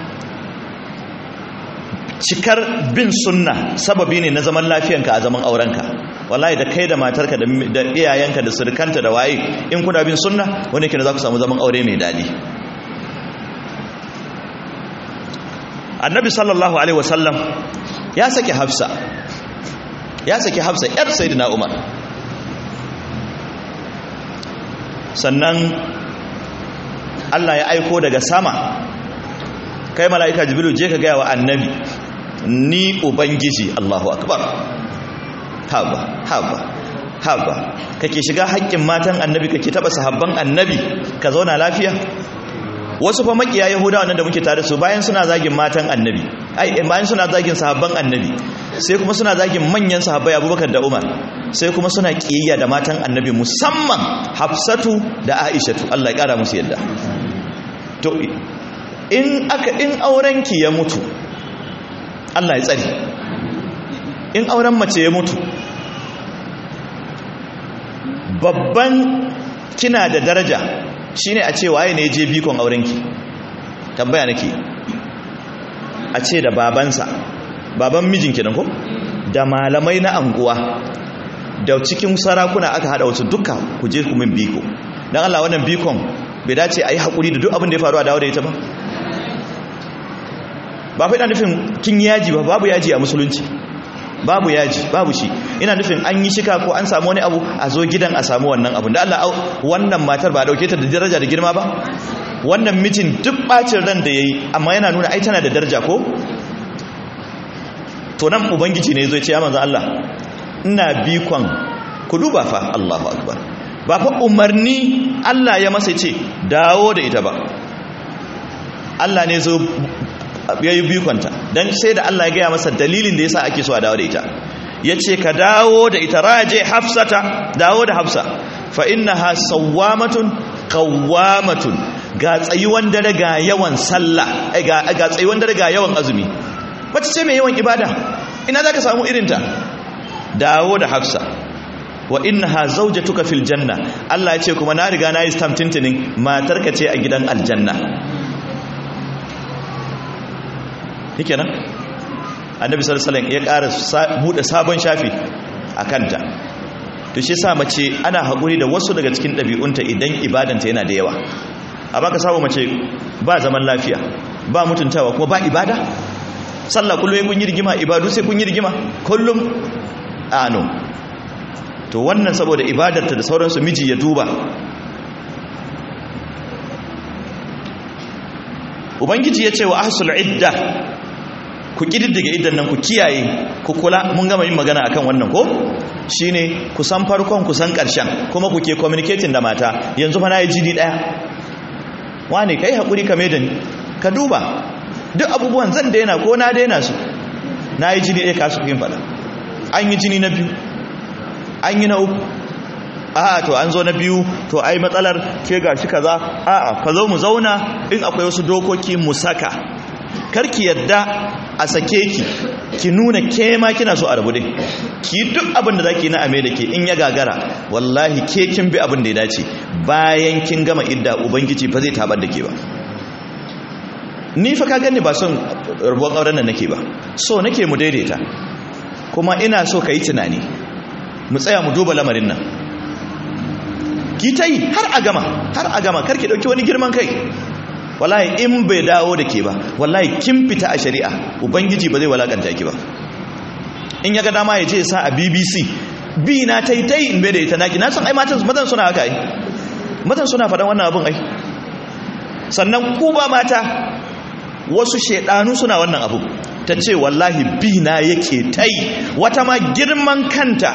cikar bin sunna sababi ne na zaman lafiyanka a zaman aurenka. Wallahi da kai da matarka da iyayenka da surkanta da waye, in kuna bin sunna wani kina za ku samu zaman aure mai dadi. Annabi sallallahu alaihi wasallam ya saki Hafsa yar sayyidina Umar. Sannan Allah ya aiko daga sama, kai mala'ika Jibril je ka gaya wa annabi ni ubangiji. Allahu akbar. haba kake shiga haƙƙin matan annabi, kake taba sahabban annabi, ka zauna lafiya? Wasu fa makiya yahudawa nan da muke tare su, bayan suna zagin matan annabi, bayan suna zagin sahabban annabi, sai kuma suna zagin manyan sahabbai Abubakar da Umar, sai kuma suna kiyayya da matan annabi, musamman Hafsatu da Aishatu, Allah ya kara musu yadda. To in aurenki ya mutu, Allah ya tsare, in auren mace ya mutu, babban kina da daraja shine a ce waye ne je bikon aurenki. Tambaya nake, a ce da babansa, baban mijinki nan ko, da malamai na anguwa, da cikin sarakuna aka hada wasu duka ku je ku min biko. Dan Allah, wannan bikon bai dace a yi hakuri da duk abin da ya faru a dawo da ita ba? Ba fa ina nufin kin yaji ba, babu yaji a musulunci, babu yaji, babu shi. Ina nufin an yi shika ko an samu wani abu, a zo gidan a samu wannan abu. Da Allah, wannan matar ba dauke ta da daraja da girma ba? Wannan mijin duk bacin ran da yayi, amma yana nuna ai tana da daraja ko? To nan ubangiji ne zai ce ya manzo Allah, ina bikon, ku duba fa, Allahu akbar, ba fa umarni Allah ya masa ce dawo da ita ba, Allah ne zo ya yi bikonta, don sai da Allah ya gaya masa dalilin da ya sa ake so a dawo da ita. Ya ce ka dawo da ita, raje Hafsata, dawo da Hafsa, fa inna ha sawwamatun qawwamatun, ga tsayuwan dare ga yawan sallah, ga tsayuwan dare ga yawan azumi. Mace ce mai yawan ibada, ina za ka samu irinta? Dawo da Hafsa. Wa inna ha zaujatuka fil janna, Allah ya ce kuma na riga na yi stamp tintinin matarka ce a gidan aljanna. Yake nan annabi sallallahu alaihi wasallam ya ƙara bude sabon shafi a kanta. To shi yasa mace ana haƙuri da wasu daga cikin ɗabi'unta idan ibadanta yana da yawa. A baka samu mace ba zaman lafiya, ba mutuntawa, kuma ba ibada. Sallah kullum kun yi rigima, ibadu sai kun yi rigima kullum. No. To wannan saboda ibadarta da sauransu miji ya duba. Ubangiji ya ce wa ahsul idda, ku kididdige iddan nan, ku kiyaye, ku kula. Mun gama yin magana akan wannan ko, shine ku san farkon, ku san karshen, kuma ku ke communicating da mata. Yanzu fa nayi jini daya, wane kai hakuri ka da ni, ka duba duk abubuwan zan daina ko na daina su. Nayi jini daya, ka su kin fada, an yi jini na biyu, an yi na uku, to an zo na biyu, to ai matsalar ke gashi kaza. Ka zo mu zauna, in akwai wasu dokoki mu saka. Karki yadda a sake ki nuna ke ma kina so a rabu dai, ki duk abin da zaki na ame da ke. In ya gagara, wallahi ke kin bi abin da ya dace. Bayan kin gama idda, ubangiji fa zai tabar da ke ba. Ni fa ka gani ba son rabuwar auren nan nake ba, so nake mu daidaita, kuma ina so ka yi tunani, mu tsaya mu duba lamarin nan, ki ta yi har a gama, karki dauki wani girman kai. Wallahi in bai dawo da ke ba, wallahi kin fita a shari'a, ubangiji ba zai walakanta ki ba. In ya ga dama ya ce sa a BBC, bi na taitai in bai da ita naki. Na san ai mazan suna haka ai, mazan suna faɗan wannan abin ai. Sannan ku ba mata, wasu shedanu suna wannan abu, ta ce wallahi bi na yake tai, wata ma girman kanta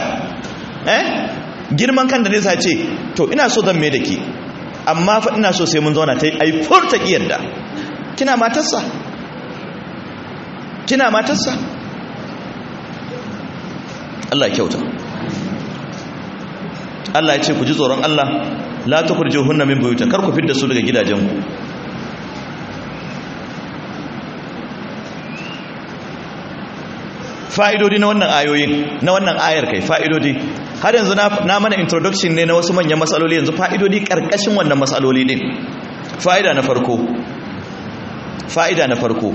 ne sa ce to ina so zan mai da ke, amma fa ina so sai mun zauna ta ai furta kiyarda. Kina matarsa Allah ya kyauta. Allah ya ce ku ji tsoron Allah, la tukhrijuhunna min buyutin, kar ku fidda su daga gidajenku. Fa'idodi na wannan ayoyin, na wannan ayar kai, fa'idodi. Har yanzu na mana introduction ne na wasu manyan matsaloli, yanzu fa'idodi ƙarƙashin wannan matsaloli din. Fa'ida na farko,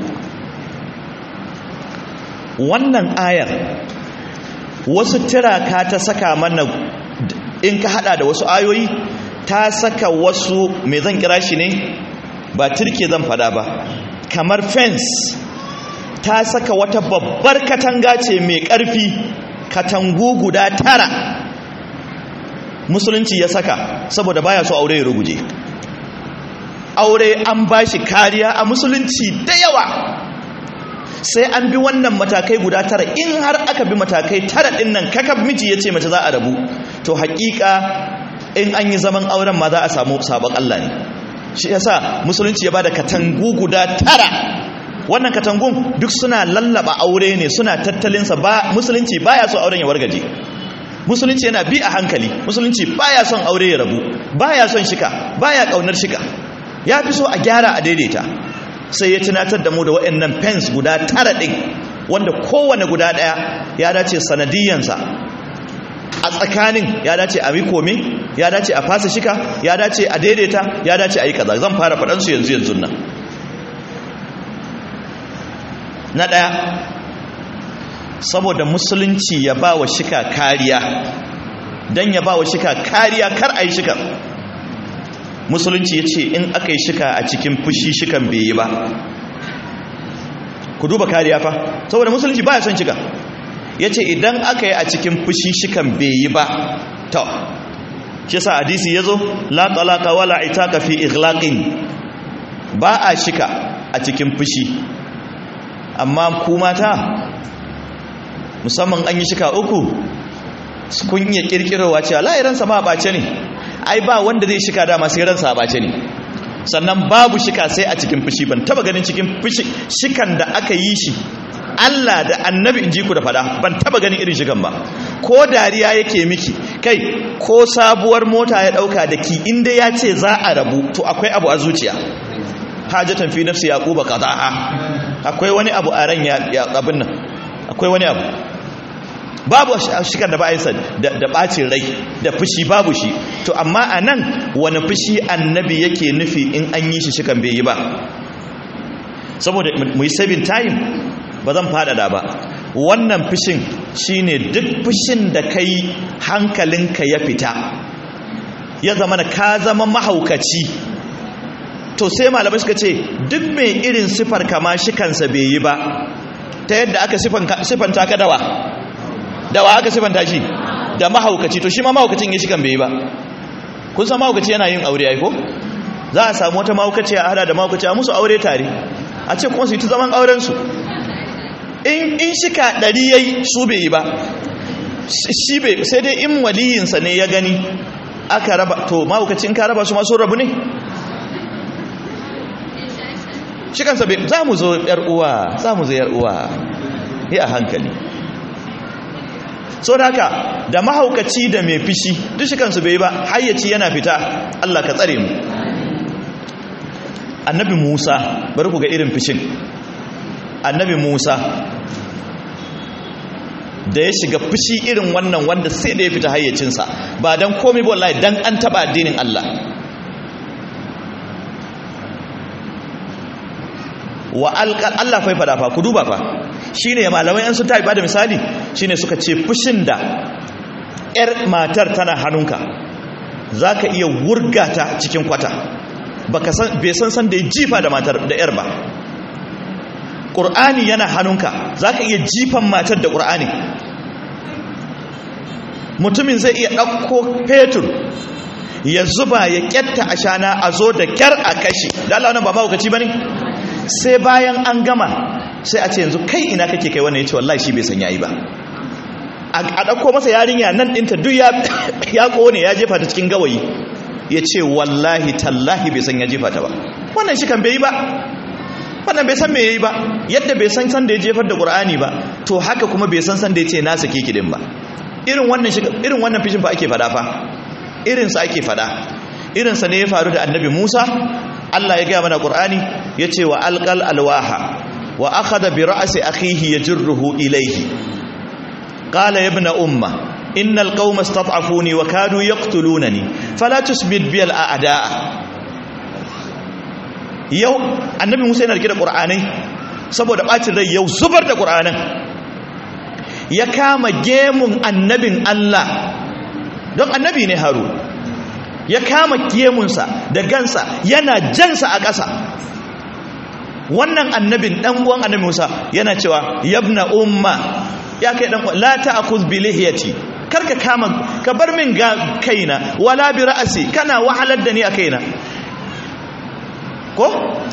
wannan ayar wasu tiraka ta saka mana, in ka hada da wasu ayoyi, ta saka wasu, me zan kira shi ne, ba turke zan fada ba, kamar fence. Ta saka wata babbar katanga ce mai ƙarfi, katangu guda 9 musulunci ya saka, saboda baya so aure ya ruguje. aure an bashi kariya a musulunci da yawa. Sai an bi wannan matakai guda 9. In har aka bi matakai 9 din nan kakab miji yace mace za a rabu, to hakika in an yi zaman auren ma za a samu sabon Allah ne. Shi yasa musulunci ya bada katangu guda 9. Wannan katangun duk suna lallaba aure ne, suna tattalin sa. Ba musulunci baya so auren ya wargaje. Musulunci yana bi a hankali. Musulunci baya son aure ya rabu, baya son shika, baya kaunar shika. Ya fi so a gyara a daidaita. Sai ya tunatar da mu da waɗannan pens guda 9 ɗin, wanda kowane guda ɗaya ya dace sanadiyansa a tsakanin, ya dace a yi kome, ya dace a fasa shika, ya dace a daidaita, ya dace a yi kaza. Zan fara faɗansu yanzu nan. Na ɗaya, saboda musulunci ya ba wa shika kariya, don ya ba wa shika kariya kar a yi shika. Musulunci ya ce in aka yi shika a cikin fushi shikan bai yi ba. Ku duba kariya fa, saboda musulunci ba ya son shika. Ya ce idan aka yi a cikin fushi shikan bai yi ba. To, shi sa hadisi ya zo, la talaka wala itaka fi ighlaqin. Ba a shika a cikin fushi. Amma ku mata, musamman an yi shika 3, kun iya kirkirowa cewa la'iransa ma ɓace ne. Ai ba wanda zai shika dama sai ransa a ɓace ne. Sannan babu shika sai a cikin fushi. Ban taba ganin cikin fushi shikan da aka yi shi Allah da annabi in ji ku da fada, ban taba ganin irin shikan ba. Ko dariya yake miki, kai ko sabuwar mota ya dauka da ki, inda ya ce za a rabu, to akwai abu a zuciya. Hajatan fi nafsi yaquba qada'a. Akwai wani abu a ran ya abin nan. Akwai wani abu. Babu shikan da ba'insa da bacin rai da fushi, babu shi. To amma anan wani fushi annabi yake nufi in an yi shi shikan bai yi ba. Saboda mu yi saving time, ba zan fadada ba. Wannan fushin shine duk fushin da kai hankalinka ya fita, ya zama ka zama mahaukaci. To sai malamai suka ce duk mai irin sifar kama shikansa bai yi ba. Ta yadda aka sifanta ka dawa aka sifanta shi da mahaukaci. To shi ma mahaukacin ya shikan bai yi ba. Kun san mahaukaci yana yin aure ai ko? Za a samu wata mahaukaci a hada da mahaukaci a musu aure tare, a ce kuma su yi ta zaman aurensu. In shika 100 yayi su bai yi ba, shi bai, sai dai in waliyinsa ne ya gani aka raba. To mahaukaci in ka raba su ma sun rabu ne? Shikansa bai. Za mu zo yar uwa ya hankali. So da haka da mahaukaci da mai fishi duk shikansu bai ba, hayyaci yana fita. Allah ka tsare mu. Annabi Musa, bari ku ga irin fishin. Annabi Musa da ya shiga fushi irin wannan, wanda sai da ya fita hayyacinsa, ba dan komai ba wallahi, dan an taba addinin Allah. Wa alqal, Allah fa fada fa, ku duba fa, shine malamai an sun ta ba da misali, shine suka ce fushin da yar matar tana hannunka, zaka iya wurgata cikin kwata, baka san, bai san da ya jifa da matar da yar ba. Qur'ani yana hannunka, zaka iya jifan matar da Qur'ani. Mutumin zai iya ɗauko fetur ya zuba ya kyatta ashana a zo da kyar a kashi. Da Allah wannan ba mahaukaci bane? Sai bayan an gama sai a ce yanzu kai ina kake kai wannan, yace wallahi shi bai san yayi ba. A ɗauko masa yarinya nan ɗinta duk ya kone, ya jefa ta cikin gawayi, yace wallahi tallahi bai san ya jefa ta ba. Wannan shi kan bai yi ba. Wannan bai san me yayi ba. Yadda bai san da ya jefar da Qur'ani ba, to haka kuma bai san da yace na sake ki din ba. Irin wannan fishin fa ake fada fa. Irin sa ake fada. Irin sa ne ya faru da Annabi Musa. Allah ya ga mana Qur'ani yace wa alqal alwaha wa akhadha bi ra'si akhihi yajruhu ilayhi. Qala ya ibn umma innal qauma istat'afuni wa kadu yaqtulunani fala tusbid bi al-a'da'a. Yau Annabi Musa yana rike da Qur'anai, saboda bacin rai yau zubar da Qur'anan, ya kama gemun annabin Allah, don annabi ne Harun, ya kama gemunsa da gansa yana jansa a ƙasa. Wannan annabin dan uwan Annabi Musa yana cewa yabna umma, ya kai dan la ta'khudh bi lihiyati, karka kama, ka bar min ga kaina, wala bi ra'si, kana wahalar da ni a kaina. ko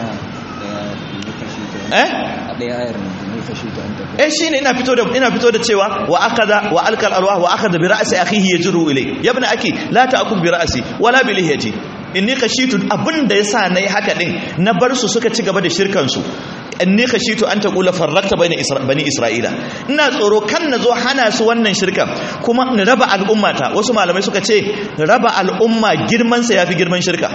shine ina fito da cewa wa akada wa alqal arwah wa akada bi ra'si akhihi yajru ilay ya ibn aki la ta'kul bi ra'si wala bi lihiyati inni khashitu abinda yasa nayi haka din na bar su suka ci gaba da shirkan su inni khashitu an taqula farraqta bani isra'ila ina tsoro kan nazo hana su wannan shirkan kuma in raba al'ummata wasu malamai suka ce raba al'umma girman sa yafi girman shirka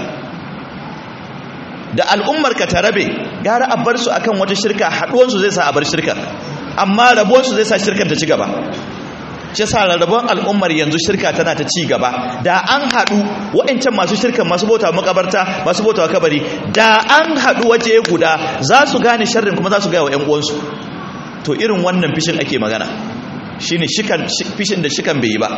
da al'ummar ka ta rabe gara a bar su akan wata shirka haduwan su zai sa a bar shirka amma rabuwan su zai sa shirkan ta ci gaba shi sa rarrabuwan al'ummar yanzu shirka tana ta ci gaba da an haɗu wa'ancan masu shirkan masu bauta makabarta masu bauta kabari da an haɗu waje guda za su gane sharrin kuma za su gaya wa 'yan uwansu to irin wannan fishin ake magana shine fishin da shikan bai yi ba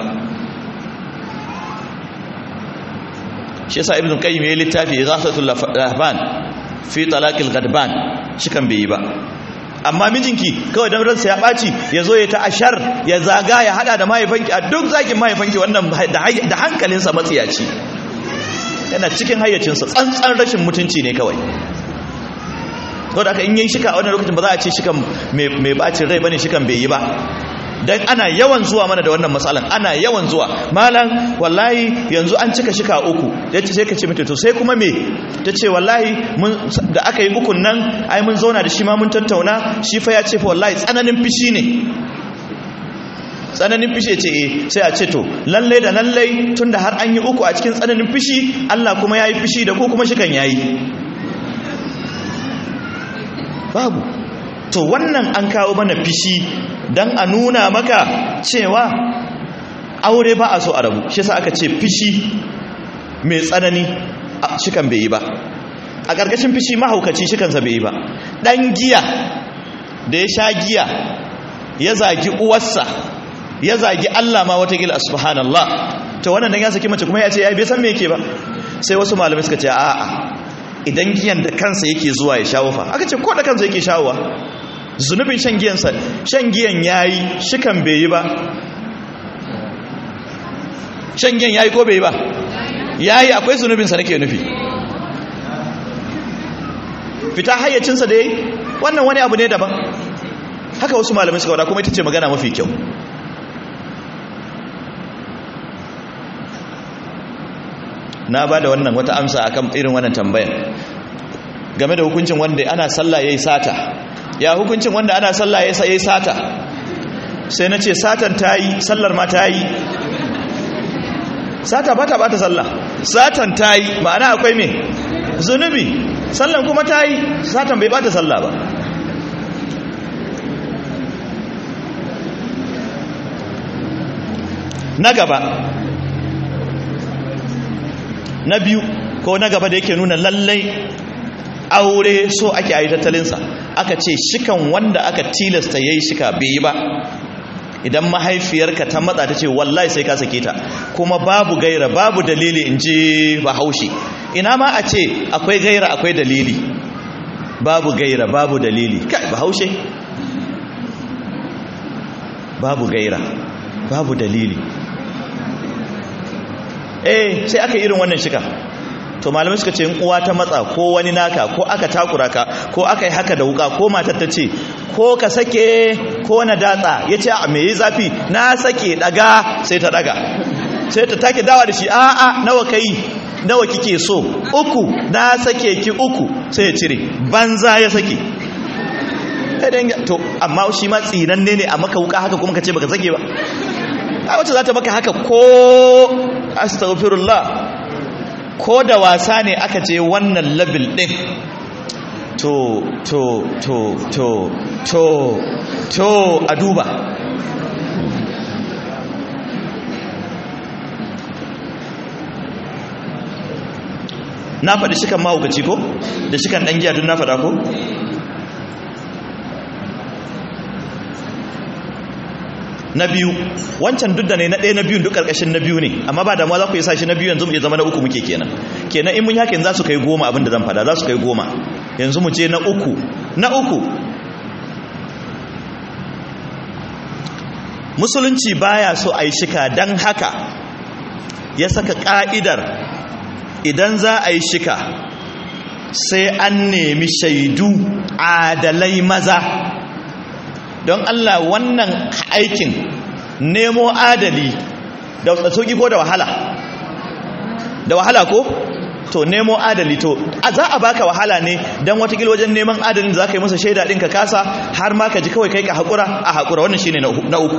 shi yasa ibn qayyim ya littafi ghasatul lahban fi talaqil ghadban shikan bai yi ba amma mijinki kawai dan ransa ya baci yazo ya ta ashar ya zaga ya hada da mahaifanki a duk zakin mahaifanki wannan da hankalinsa matsiyaci yana cikin hayyacinsa tsantsan rashin mutunci ne kawai to da aka in yi shika a wannan lokacin ba za a ce shikan mai bacin rai bane shikan bai yi ba dan ana yawan zuwa mana da wannan matsalan ana yawan zuwa malam wallahi yanzu an cika shika uku yace sai ka ce mata to sai kuma me tace wallahi mun da aka yi ukun nan ai mun zauna da shi ma mun tattauna shi fa ya ce fa wallahi tsananin fishi ne tsananin fishi ce sai a ce to lalle da lalle tunda har an yi uku a cikin tsananin fishi Allah kuma yayi fishi da ku kuma shikan yayi babu to wannan an kawo mana fishi dan a nuna maka cewa aure ba a so a rabu shi yasa aka ce fishi mai tsanani shikan bai yi ba a ƙarƙashin fishi mahaukaci shikansa bai yi ba ɗan giya da ya sha giya ya zagi uwarsa ya zagi Allah ma watakila subhanallah to wannan dan ya saki mace kuma ya ce ya bai san me yake ba sai wasu malamai suka ce a'a idan giyan da kansa yake zuwa ya shawo fa aka ce ko da kansa yake shawowa zunubin shan giyansa shan giyan yayi shikan bai yi ba shan giyan yayi ko bai yi ba yayi akwai zunubinsa nake nufi fita hayyacinsa da yayi wannan wani abu ne daban haka wasu malamai suka wada kuma ita ce magana mafi kyau na ba da wannan wata amsa akan irin wannan tambayar game da hukuncin wanda ana sallah yayi sata ya hukuncin wanda ana sallah yayi sata sai na ce satan tayi sallar ma tayi sata bata bata sallah satan tayi ma'ana akwai me zunubi sallan kuma tayi satan bai bata sallah ba na gaba na biyu ko na gaba da yake nuna lallai aure so ake ayi tattalinsa aka ce shikan wanda aka tilasta yayi shika bai yi ba idan mahaifiyarka ta matsa ta ce wallahi sai ka sake ta kuma babu gaira babu dalili in ji bahaushe ina ma a ce akwai gaira akwai dalili babu gaira babu dalili kai bahaushe babu gaira babu dalili sai aka irin wannan shika to malamai suka ce in uwa ta matsa ko wani naka ko aka takura ka ko aka yi haka da wuka ko matar ta ce ko ka sake ko na datsa ya ce a me yi zafi na sake daga sai ta daga sai ta take dawa da shi a'a nawa kai nawa kike so uku na sake ki uku sai ya cire banza ya sake to amma shi ma tsinanne ne a maka wuka haka kuma ka ce baka sake ba a wacce za ta maka haka ko astaghfirullah ko da wasa ne aka je wannan level din to a duba na faɗi shikan mahaukaci ko da shikan ɗan giya duk na faɗa ko na biyu wancan duk da ne na ɗaya na biyun duk ƙarƙashin na biyu ne amma ba damuwa za ku yi sa shi na biyu yanzu mu je zama na uku muke kenan in mun yi haka za su kai 10 abinda zan fada za su kai 10 yanzu mu je na uku musulunci baya so a yi shika don haka ya saka ƙa'idar idan za a yi shika sai an nemi shaidu adalai maza. Don Allah wannan aikin nemo adali da sauki ko da wahala? Da wahala ko? To nemo adali to za a baka wahala ne dan watakila wajen neman adalin da zaka yi masa shaida din ka kasa har ma ka ji kawai kai ka hakura a hakura. Wannan shine na uku.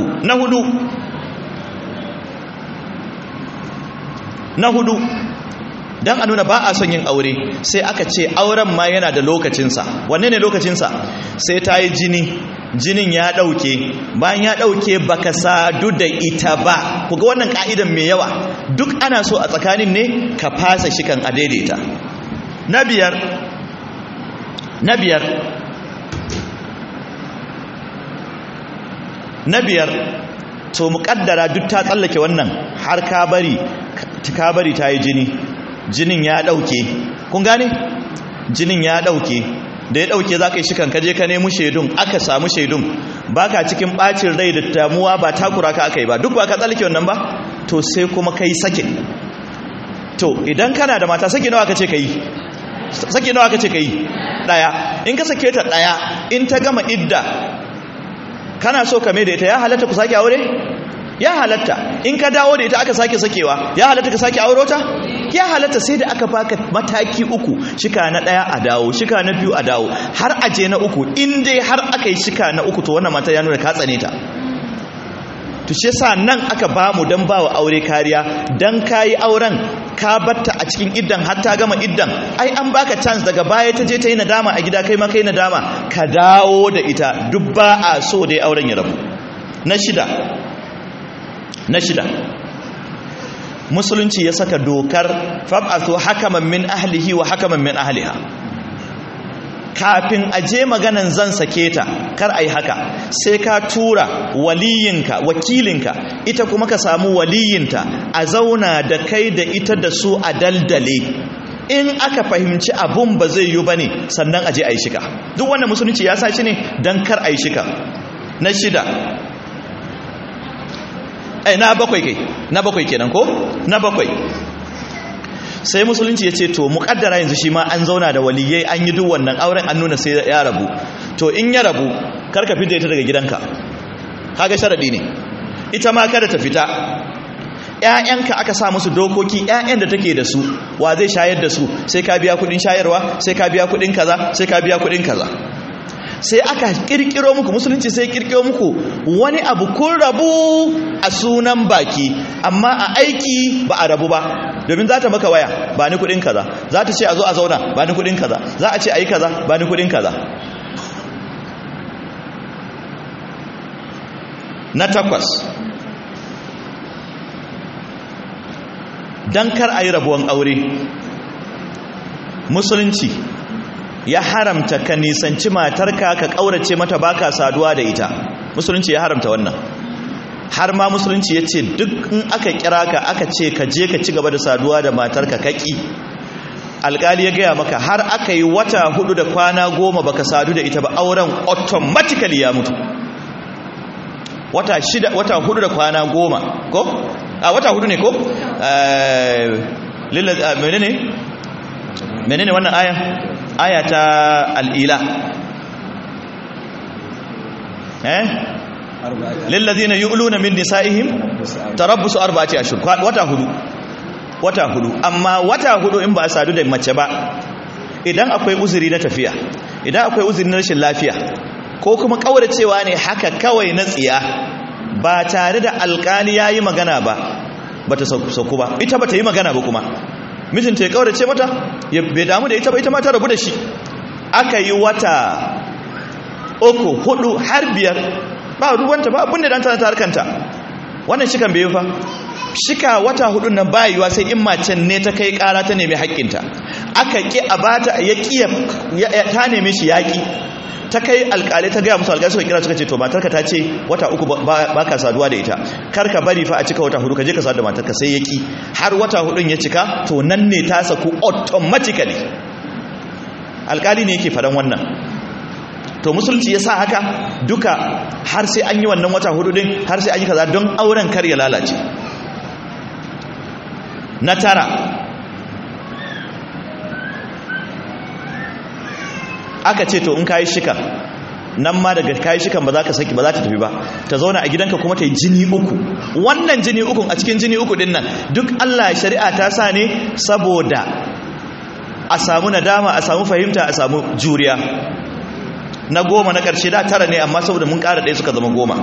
Na hudu dan a nuna ba a son yin aure sai aka ce auren ma yana da lokacinsa. Wanne ne lokacinsa? Sai ta yi jinin ya dauke, bayan ya dauke baka sadu da ita ba. Kuga wannan ka'idan mai yawa, duk ana so a tsakanin ne ka fasa shi kan a daidaita. Na biyar to muƙaddara duk ta tsallake wannan har ka bari ta yi jinin ya dauke. Kun gane? Jinin ya dauke, da ya dauke za ka yi shikan kaje ka nemi shaidun, aka samu shaidun, ba ka cikin bacin rai da damuwa, ba takura ka aka yi ba, duk ba ka tsallake wannan ba. To sai kuma ka yi sakin. To idan kana da mata saki nawa ka ce ka yi? Saki nawa ka ce ka yi? Ɗaya. In ka sake ta ɗaya, in ta gama idda kana so ka mai da ita, ya halatta ku sake aure? Ya halatta. In ka dawo da ita aka sake sakewa, ya halatta ka sake auro ta? Ya halatta. Sai da aka baka mataki uku, shika na ɗaya a dawo, shika na biyu a dawo, har aje na uku. In dai har aka yi shika na uku to wannan mata ya nuna ka tsane ta. To shi yasa nan aka bamu dan bawa aure kariya. Dan kayi auren ka batta a cikin iddan har ta gama iddan, ai an baka chance daga baya ta je ta yi nadama a gida, kai ma kai nadama, ka dawo da ita. Duk ba a so dai auren ya rabu. Na shida musulunci ya saka dokar fab'athu hakaman min ahlihi wa hakaman min ahliha. Kafin aje maganan zan sake ta, kar ai haka, sai ka tura waliyinka, wakilinka, ita kuma ka samu waliyinta, a zauna da kai da ita da su a daldale. In aka fahimci abun ba zai yi bane, sannan aje ai shika. Duk wannan musulunci ya sa shi ne dan kar ai shika. Na bakwai kenan ko? Na bakwai. Sai musulunci ya ce to muƙaddara yanzu shi ma an zauna da waliyai, an yi duk wannan auren, an nuna sai ya rabu. To in ya rabu, karka fita ita daga gidanka. Kaga sharadi ne. Ita ma kada ta fita. ƴaƴanka aka sa musu dokoki, ƴaƴan da take da su, wa zai shayar da su? Sai ka biya kuɗin shayarwa, sai ka biya kuɗin kaza, sai ka biya kuɗin kaza. Sai aka kirkiro muku, musulunci sai kirkiro muku wani abu, kun rabu a sunan baki amma a aiki ba a rabu ba. Domin za ta maka waya, ba ni kudin kaza, za ta ce a zo a zauna, ba ni kudin kaza, za a ce a yi kaza, ba ni kudin kaza. Na 8, dan kar a yi rabuwan aure, musulunci ya haramta ka nisanci matarka, ka kaurace mata, baka saduwa da ita. Musulunci ya haramta wannan. Har ma musulunci ya ce duk in aka kira ka aka ce ka je ka ci gaba da saduwa da matarka kaki, alƙali ya gaya maka har aka yi wata 4 da kwana 10 baka sadu da ita ba, auren automatically ya mutu. Wata 4 da kwana 10 ko? A wata 4 ne ko? Menene wannan aya ta al'ila? lillazina yu'luna min nisa'ihim tarabbusu 4 ashhur. Wata 4. Amma wata 4 in ba a sadu da mace ba, idan akwai uzuri na tafiya, idan akwai uzuri na rashin lafiya, ko kuma kauracewa ne haka kawai na tsiya, ba tare da alƙali yayi magana ba, bata sauku ba. Ita bata yi magana ba kuma mijinta ya kaurace mata, bai damu da ita ba, ita ma ta rabu da shi. Aka yi wata 3, 4 har 5 ba ruwanta, ba abin da dan tana harkanta. Wannan shikan bai yi fa. Shika wata 4 nan ba yiwa sai in macen ne ta kai ƙara ta nemi haƙƙinta. Aka ki a bata, ya ta neme shi yaƙi, ta kai alƙalai, ta gaya musu alƙalai, suka kira suka ce to matarka ta ce wata 3 ba ka saduwa da ita, kar ka bari fa a cika wata 4 ka je ka sadu da matarka. Sai yaƙi har wata 4 ya cika, to nan ne ta saku automatically. Alƙali ne yake faɗan wannan. To musulunci ya sa haka duka, har sai an yi wannan wata 4 din, har sai an yi kaza don auren kar ya lalace. Na 9, aka ce to in kayi shika nan ma daga kayi shikan ba za ka saki ba za ta tafi ba, ta zauna a gidanka kuma ta yi jini uku. Wannan jini uku a cikin jini uku din nan duk Allah shari'a ta sa ne saboda a samu nadama, a samu fahimta, a samu juriya. Na 10 na ƙarshe da 9 ne amma saboda mun ƙara ɗaya suka zama 10.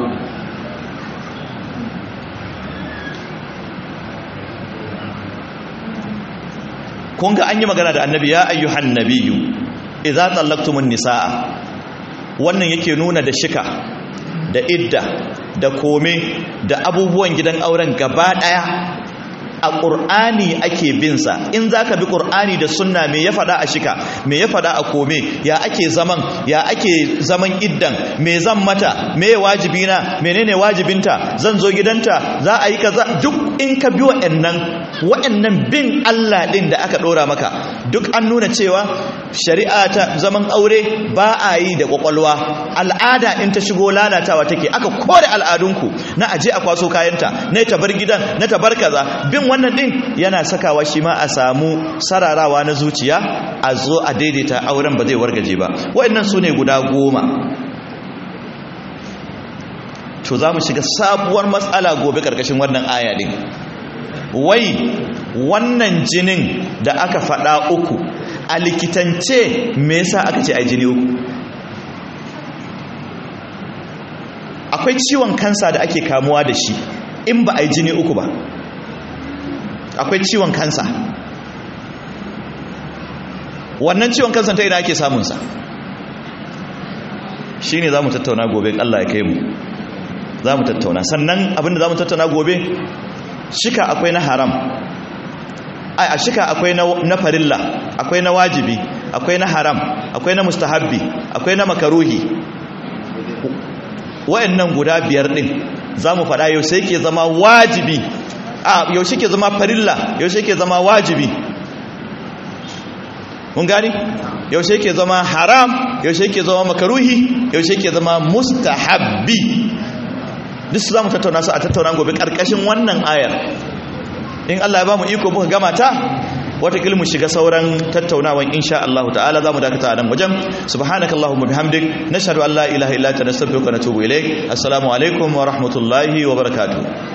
kun ga an yi magana da annabi, ya ayyuhan nabiyyu idza tallaqtumun nisaa. Wannan yake nuna da shika da idda da kome da abubuwan gidan auren gaba daya a ƙur'ani ake binsa. In za ka bi ƙur'ani da sunna me ya faɗa a shika, me ya faɗa a kome, ya ake zaman iddan, me zan mata, me wajibina, menene wajibinta, zan zo gidanta, za a yi kaza. Duk in ka bi wa'annan bin Allah ɗin da aka ɗora maka, duk an nuna cewa shari'a ta zaman aure ba a yi da ƙwaƙwalwa. Al'ada in ta shigo lalatawa take, aka kore al'adunku na aje a kwaso kayanta, na ta bar gidan, na ta bar kaza. Bin wannan din yana sakawa shi ma a samu sararawa na zuciya, a zo a daidaita auren ba zai wargaje ba. Waɗannan su ne guda 10. To za mu shiga sabuwar matsala gobe karkashin wannan aya din. Wai wannan jinin da aka faɗa 3 a likitance me yasa aka ce ai jini 3? Akwai ciwon kansa da ake kamuwa da shi in ba ai jini 3 ba. Akwai ciwon kansa. Wannan ciwon kansa ta ina ake samunsa? Shi ne za mu tattauna gobe, Allah ya kai mu. Za mu tattauna. Sannan abinda za mu tattauna gobe, shika akwai na haram. A shika akwai na farilla, akwai na wajibi, akwai na haram, akwai na mustahabbi, akwai na makaruhi. Wa'annan guda 5 din za mu faɗa yau sai ke zama wajibi. Yaushe ke zama farilla, yaushe ke zama wajibi. Mun gani? Yaushe ke zama haram, yaushe ke zama makaruhi, yaushe ke zama mustahabbi. Duk za mu tattauna su a tattauna gobe karkashin wannan ayar. In Allah ya ba mu iko muka gama ta, watakil mu shiga sauran tattaunawan insha Allah ta'ala. za mu dakata a nan wajen. Subhanakallahumma bihamdik nashhadu an la ilaha illa anta nastaghfiruka wa natubu ilaik. Assalamu alaikum wa rahmatullahi wa barakatuh.